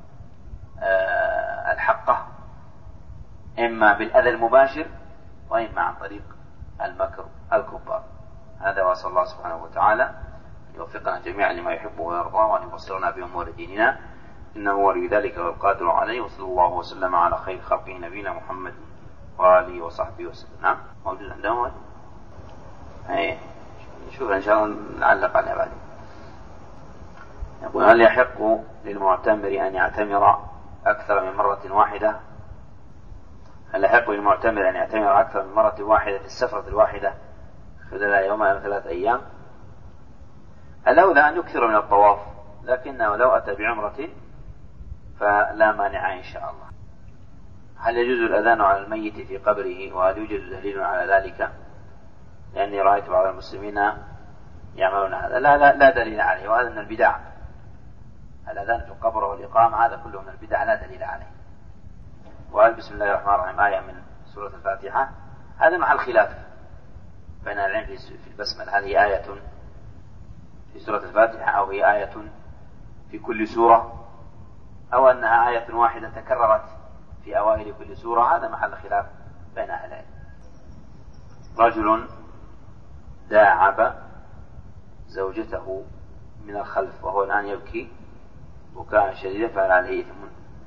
الحقة، إما بالأذى المباشر وإما عن طريق المكر الكبار. هذا وأسأل الله سبحانه وتعالى أن يوفقنا جميعا لما يحبه ويرضاه، وأن يبصرنا بأمور ديننا، إنه ولي ذلك والقادر عليه. وصلى الله وسلم على خير خلقه نبينا محمد وآله وصحبه وسلم. نعم موجود عندهم أي نشوف إن شاء الله نعلق عليها بعدين. يقول هل يحق للمعتمر أن يعتمر أكثر من مرة واحدة؟ هل يحق للمعتمر أن يعتمر أكثر من مرة واحدة في السفرة الواحدة خلال يومين أو ثلاث أيام؟ الأولى أن يكثر من الطواف، لكنه لو أتى بعمرة فلا مانع إن شاء الله. هل يجوز الأذان على الميت في قبره، وهل يوجد دليل على ذلك؟ لأني رأيت بعض المسلمين يعملون هذا. لا, لا, لا دليل عليه، وهذا من البدع. الأذان في القبر والإقامة هذا كله من البدع لا دليل عليه. وهل بسم الله الرحمن الرحيم آية من سورة الفاتحة؟ هذا مع الخلاف بين العلم في البسملة، هذه آية في سورة الفاتحة أو هي آية في كل سورة، أو أنها آية واحدة تكررت في أوائل كل سورة، هذا محل خلاف بين أهل العلم. رجل داعب زوجته من الخلف وهو الآن يبكي بكاء شديدا، فهل عليه إثم؟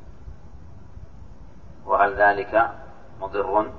وهل ذلك مضر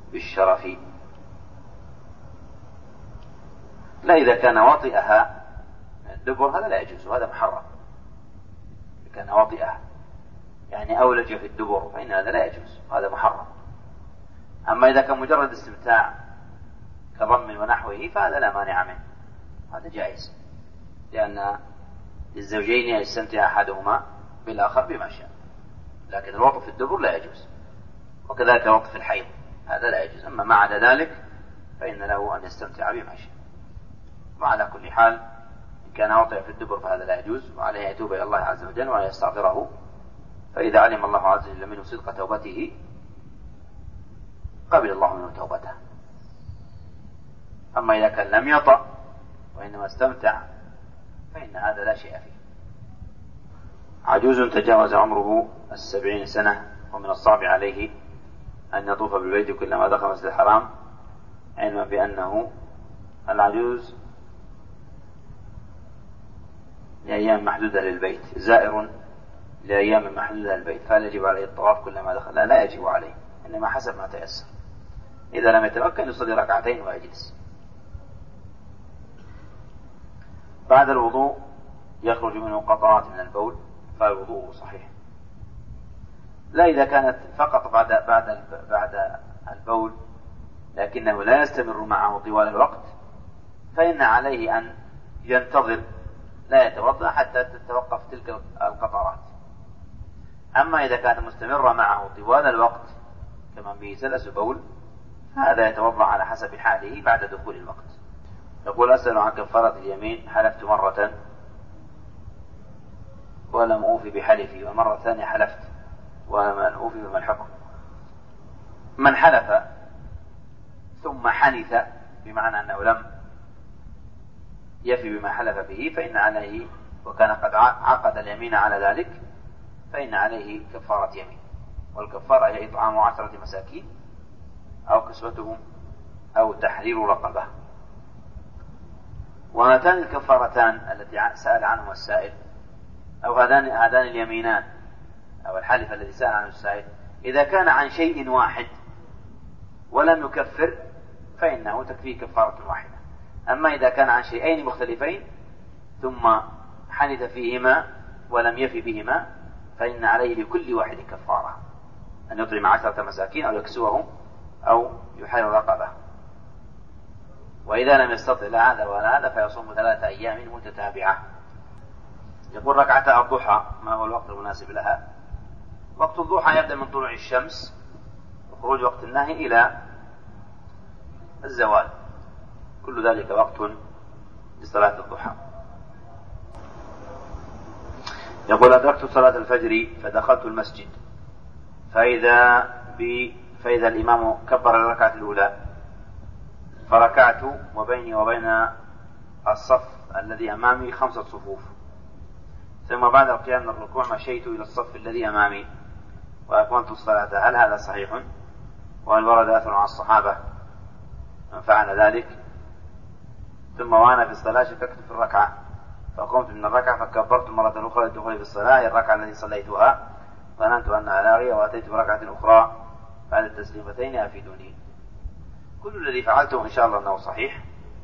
بالشرف؟ لا، إذا كان واطئها الدبر هذا لا يجوز، وهذا محرم كان وطئها يعني أولج في الدبر فإن هذا لا يجوز، هذا محرم. أما إذا كان مجرد استمتاع كضم ونحوه فهذا لا مانع منه، هذا جائز، لأن للزوجين أن يستمتع أحدهما بالآخر بما شاء. لكن الوطء في الدبر لا يجوز، وكذلك الوطء في الحيض هذا لا يجوز. أما ما عدا ذلك فإن له أن يستمتع بما شاء. وعلى كل حال إن كان وطئ في الدبر فهذا لا يجوز، وعليه يتوب إلى الله عز وجل وأن يستغفره، فإذا علم الله عز وجل منه صدق توبته قبل الله منه توبته. أما إذا كان لم يطأ وإنما استمتع فإن هذا لا شيء فيه. عجوز تجاوز عمره السبعين سنة ومن الصعب عليه أن يطوف بالبيت كلما دخل مسجد الحرام، علما بأنه العجوز لأيام محدودة للبيت، زائر لأيام محدودة للبيت، فهل يجب عليه الطواف كلما دخل؟ لا, لا يجب عليه، إنما حسب ما تيسر. إذا لم يتمكن يصلي ركعتين ويجلس. بعد الوضوء يخرج منه قطرات من البول فالوضوء صحيح. لا إذا كانت فقط بعد بعد بعد البول لكنه لا يستمر معه طوال الوقت فإن عليه أن ينتظر لا يتوضأ حتى تتوقف تلك القطرات. أما إذا كانت مستمرة معه طوال الوقت كمن به سلس بول هذا يتوضأ على حسب حاله بعد دخول الوقت. يقول: أسأل عن كفارة اليمين، حلفت مرة ولم أوفي بحلفي، والمرة الثانية حلفت ولم أوفي، فما الحكم؟ من حلف ثم حنث بمعنى أنه لم يفي بما حلف به فإن عليه، وكان قد عقد اليمين على ذلك، فإن عليه كفارة يمين. والكفارة هي إطعام عشرة مساكين أو كسوتهم أو تحرير رقبة. وهاتان الكفارتان التي سأل عنهما السائل أو هذان هذان اليمينان أو الحلف الذي سأل عنه السائل إذا كان عن شيء واحد ولم يكفر فإنه تكفيه كفارة واحدة. أما إذا كان عن شيئين مختلفين ثم حنث فيهما ولم يفي بهما فإن عليه لكل واحد كفارة، أن يطعم عشرة مساكين أو يكسوهم أو يحرر رقبة. وإذا لم يستطع لا هذا ولا هذا فيصوم ثلاثة أيام متتابعة. يقول: ركعة الضحى ما هو الوقت المناسب لها؟ وقت الضحى يبدأ من طلوع الشمس وخروج وقت النهي إلى الزوال، كل ذلك وقت لصلاة الضحى. يقول: أدركت صلاة الفجر فدخلت المسجد فإذا, فإذا الإمام كبر الركعة الأولى فركعت وبيني وبين الصف الذي أمامي خمسة صفوف، ثم بعد القيام من الركوع مشيت إلى الصف الذي أمامي وأكملت الصلاة. هل هذا صحيح؟ وهل ورد أثر عن الصحابة من فعل ذلك؟ ثم وأنا في الصلاة شككت في الركعة فقمت من الركعة فكبرت مرة أخرى للدخول في الصلاة، الركعة التي صليتها ظننت أنها لاغية وأتيت بركعة أخرى بعد التسليمتين أفيدوني. كل الذي فعلته إن شاء الله أنه صحيح،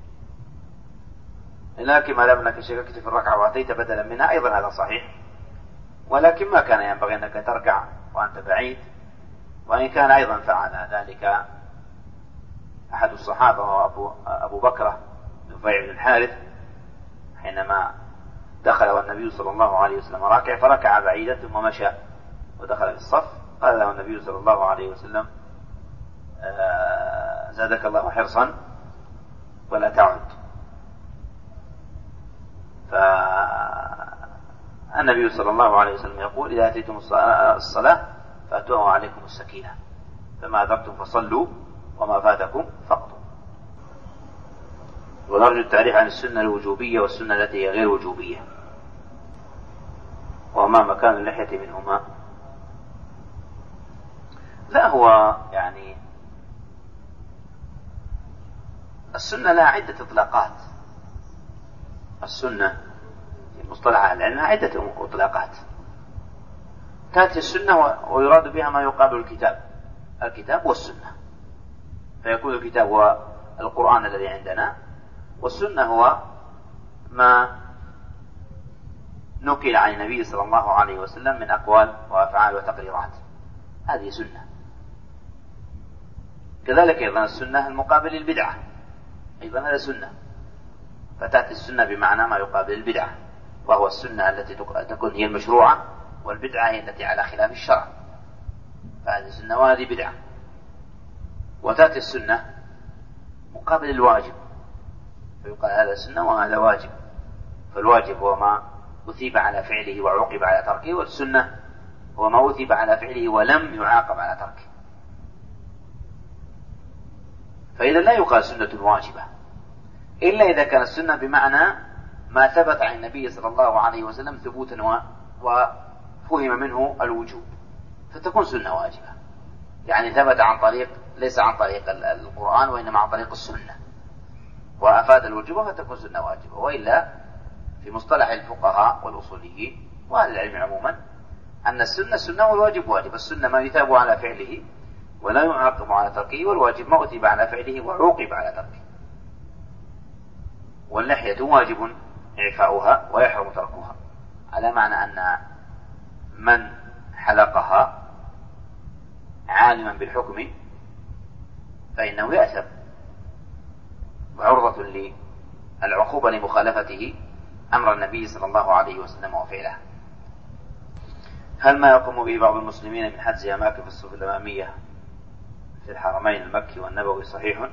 لكن ما دام أنك شككت في الركعة وأتيت بدلا منها أيضا هذا صحيح، ولكن ما كان ينبغي أنك تركع وأنت بعيد. وإن كان أيضا فعل ذلك أحد الصحابة وأبو أبو بكر نفيع بن الحارث حينما دخل والنبي صلى الله عليه وسلم راكع فركع بعيدا ثم مشى ودخل في الصف، قال له النبي صلى الله عليه وسلم: آه زادك الله حرصا ولا تعد. فالنبي صلى الله عليه وسلم يقول: إذا أتيتم الصلاة فأتوها عليكم السكينة، فما أدركتم فصلوا وما فاتكم فاقضوا. ونرجو التعريف عن السنة الوجوبية والسنة التي هي غير وجوبية، وما مكان اللحية منهما. لا، هو يعني السنة لها عدة إطلاقات. السنة في مصطلح أهل العلم عدة إطلاقات. تأتي السنة ويراد بها ما يقابل الكتاب الكتاب والسنة، فيكون الكتاب هو القرآن الذي عندنا، والسنة هو ما نقل عن النبي صلى الله عليه وسلم من أقوال وأفعال وتقريرات، هذه سنة. كذلك أيضا السنة المقابل للبدعة، أيضا هذا سنة، فتأتي السنة بمعنى ما يقابل البدعة، وهو السنة التي تكون هي المشروعة، والبدعة هي التي على خلاف الشرع، فهذه سنة وهذه بدعة. وتأتي السنة مقابل الواجب، فيقال هذا سنة وهذا واجب، فالواجب هو ما أثيب على فعله وعوقب على تركه، والسنة هو ما أثيب على فعله ولم يعاقب على تركه. فإذا لا يقال سنة واجبة إلا إذا كان السنة بمعنى ما ثبت عن النبي صلى الله عليه وسلم ثبوتا وفهم منه الوجوب، فتكون سنة واجبة، يعني ثبت عن طريق ليس عن طريق القرآن وإنما عن طريق السنة وأفاد الوجوب، فتكون سنة واجبة. وإلا في مصطلح الفقهاء والأصوليين وأهل العلم عموما أن السنة سنة والواجب واجب. السنة ما يثاب على فعله ولا يعاقب على تركه، والواجب ما أثيب على فعله وعوقب على تركه. واللحية واجب إعفاؤها ويحرم تركها، على معنى أن من حلقها عالما بالحكم فإنه يأثم وعرضة للعقوبة لمخالفته أمر النبي صلى الله عليه وسلم وفعله. هل ما يقوم به بعض المسلمين من حجز أماكن في الصفوف الأمامية في الحرمين المكي والنبوي صحيح؟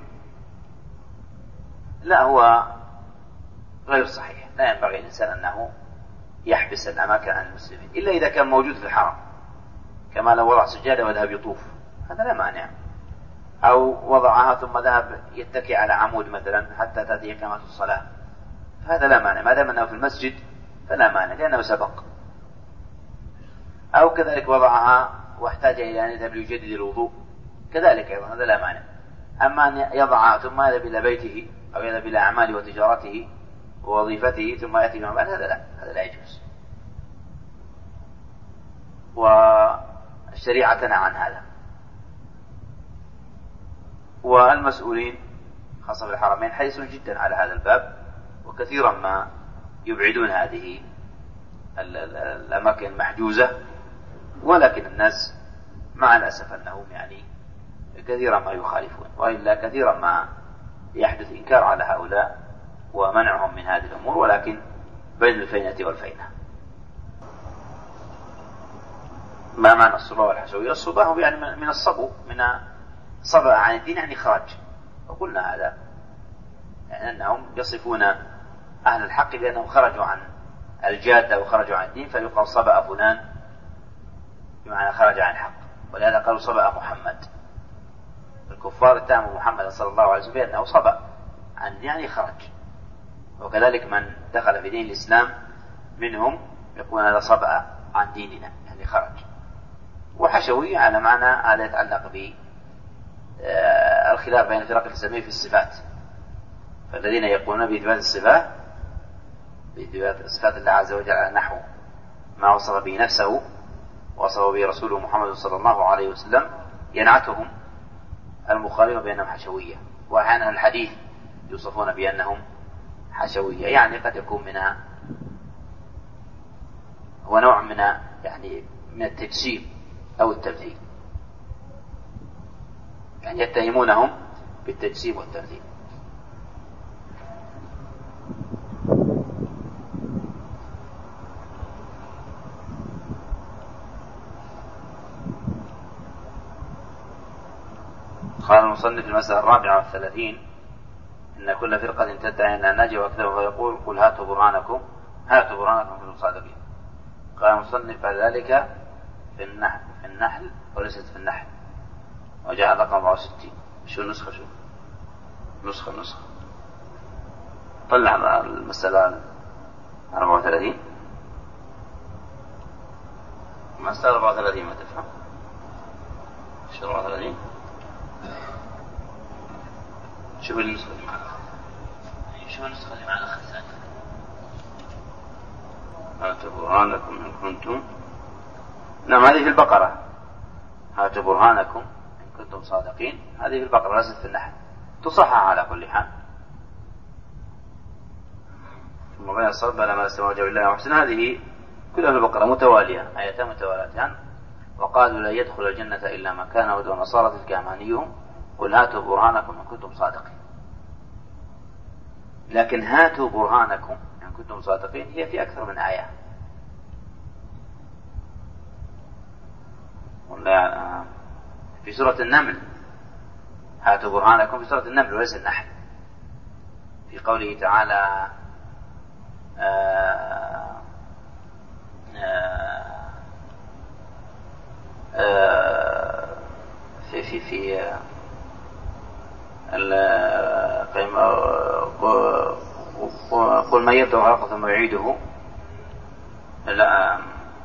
لا، هو غير صحيح. لا ينبغي الإنسان أنه يحبس الأماكن عن المسلمين إلا إذا كان موجود في الحرم، كما لو وضع سجادة وذهب يطوف، هذا لا مانع، أو وضعها ثم ذهب يتكي على عمود مثلا حتى تأتي إقامة الصلاة، هذا لا مانع ما دام أنه في المسجد، فلا مانع لأنه سبق. أو كذلك وضعها واحتاج إلى أن يذهب ليجدد الوضوء، كذلك أيضا هذا لا مانع. أما أن يضعها ثم يذهب إلى بيته أو يذهب إلى أعماله وتجارته ووظيفته ثم يأتي من بعد، هذا لا هذا لا يجوز، والشريعة تنهى عن هذا. والمسؤولين خاصة في الحرمين حريصون جدا على هذا الباب، وكثيرا ما يبعدون هذه الأماكن المحجوزة، ولكن الناس مع الأسف أنهم يعني كثيرا ما يخالفون، وإلا كثيرا ما يحدث إنكار على هؤلاء ومنعهم من هذه الأمور، ولكن بين الفينة والفينة. ما معنى الصبا والحشوية؟ الصبا هو يعني من الصبو، من صبا عن الدين يعني خرج، وقلنا هذا يعني أنهم يصفون أهل الحق بأنهم خرجوا عن الجادة وخرجوا عن الدين، فيقال صبأ فلان بمعنى خرج عن الحق، ولهذا قالوا صبأ محمد. الكفار اتهموا محمد صلى الله عليه وسلم بأنه صبأ عن يعني خرج، وكذلك من دخل في دين الإسلام منهم يقول هذا صبأ عن ديننا يعني خرج. وحشوي على معنى هذا يتعلق بالخلاف بين الفرق الإسلامية في الصفات، فالذين يقولون بإثبات الصفات بإثبات صفات الله عز وجل على نحو ما وصف به نفسه وصف به رسوله محمد صلى الله عليه وسلم ينعتهم المخالفة بأنهم حشوية، وأحيانا الحديث يوصفون بأنهم حشوية، يعني قد يكون منها هو نوع من يعني من التجسيم أو التمثيل، يعني يتهمونهم بالتجسيم والتمثيل. قال المصنف في المسألة الرابعة والثلاثين إن كل فرقة تدعي أنها ناجية وكذبوا فيقول قل هاتوا برهانكم هاتوا برهانكم كنتم صادقين. قال المصنف بعد ذلك في النحل في النحل وليست في النحل، وجاء رقم أربعة وستين. شو النسخة؟ شو نسخة نسخة طلع المسألة أربعة وثلاثين، مسألة أربعة وثلاثين ما تفهم شو أربعة وثلاثين؟ شوف النسخة اللي معنا، شوف النسخة اللي معنا خزانة. هاتوا برهانكم إن كنتم، نعم هذه في البقرة، هاتوا برهانكم إن كنتم صادقين، هذه في البقرة ليست في النحل، تصحح على كل حال. ثم بين الصواب على ما استوى وجه الله وحسن، هذه كلها في البقرة متوالية، آيتان متواليتان. وقالوا لا يدخل الجنة إلا من كان هودا ونصارى تلك أمانيهم قل هاتوا برهانكم إن كنتم صادقين. لكن هاتوا برهانكم إن كنتم صادقين هي في أكثر من آية. في سورة النمل، هاتوا برهانكم في سورة النمل وليس النحل. في قوله تعالى آآ آآ في في في قل من يبدأ الخلق ثم يعيده. لا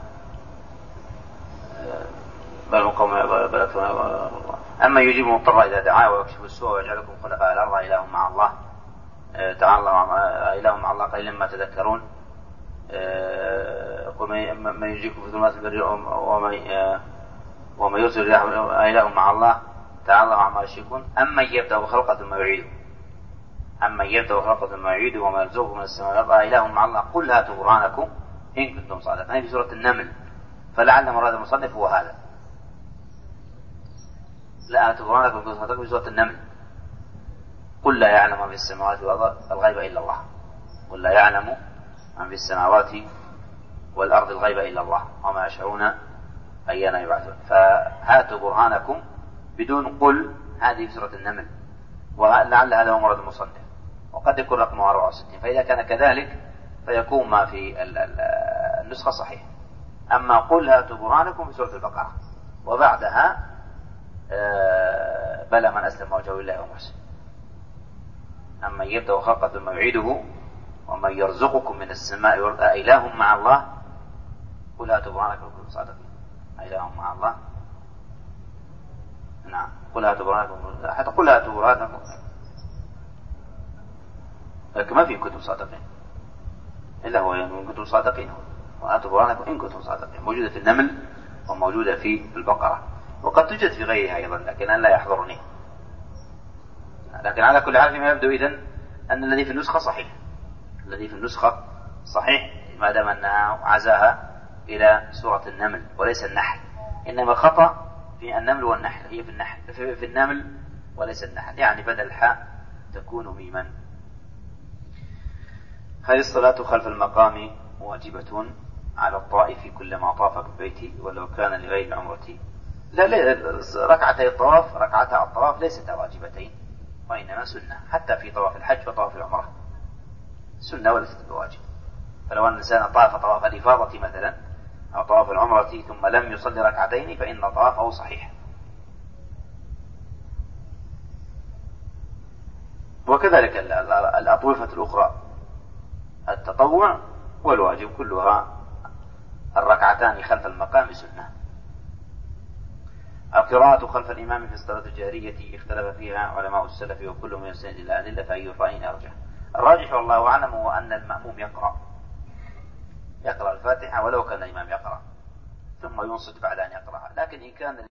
بل قوم أما يجيب المضطر إذا دعاه ويكشف السوء ويجعلكم خلفاء الأرض إله مع الله تعالى إله مع الله قليلا ما تذكرون. قل من يجيكم في ظلمات البر ومن يرسل الرياح إله مع الله تعالى عما يشركون. أما يبدأ الخلق ثم يعيده أما يبدأ الخلق ثم يعيده وما يرزقه من السماء والأرض إله مع الله قل هاتوا برهانكم إن كنتم صادقين. هذه في سورة النمل، فلعل مراد المصنف هو هذا، لا هاتوا برهانكم إن كنتم صادقين في سورة النمل. قل لا يعلم من في السماوات والأرض الغيب إلا الله قل لا يعلم من في السماوات والأرض الغيب إلا الله وما يشعرون أيان يبعثون. فهاتوا برهانكم بدون قل هذه في سورة النمل، ولعل هذا هو مراد المصنف، وقد يكون رقمه أربعة وستين. فإذا كان كذلك فيكون ما في النسخة صحيح. أما قل هاتوا برهانكم في سورة البقرة، وبعدها بلى من أسلم وجهه لله ومحسن. أما يبدأ خلقه ثم يعيده ومن يرزقكم من السماء والأرض إله مع الله قل هاتوا برهانكم إن كنتم صادقين. إله مع الله، نعم قل هاتوا برهانكم، حتى قل هاتوا برهانكم لكن ما في إن كنتم صادقين إلا هو يعني إن كنتم صادقين. وهاتوا برهانكم إن كنتم صادقين موجودة في النمل وموجودة في البقرة، وقد توجد في غيرها أيضا لكن أنا لا يحضرني. لكن على كل حال فيما يبدو إذن أن الذي في النسخة صحيح، الذي في النسخة صحيح ما دام أنها عزاها إلى سورة النمل وليس النحل. إنما خطأ في النمل والنحل، هي في النحل في, في النمل وليس النحل، يعني بدل الحاء تكون ميما. هل الصلاة خلف المقام واجبة على الطائف كلما طاف بالبيت ولو كان لغير العمرة؟ لا, لا ركعتي الطواف ركعتا الطواف ليست واجبتين وإنما سنة، حتى في طواف الحج وطواف العمرة سنة وليست بواجب. فلو أن الإنسان طاف طواف الإفاضة مثلا أو طواف العمرة ثم لم يصلي ركعتين فإن طوافه صحيح. وكذلك الأطوفة الأخرى التطوع والواجب كلها الركعتان خلف المقام سنة. القراءة خلف الإمام في الصلاة الجهرية اختلف فيها علماء السلف وكل من يستند إلى أدلة فأي الرأيين أرجح. الراجح والله أعلم هو أن المأموم يقرأ يقرأ الفاتحة ولو كان الإمام يقرأ ثم ينصت بعد أن يقرأها. لكن إن كان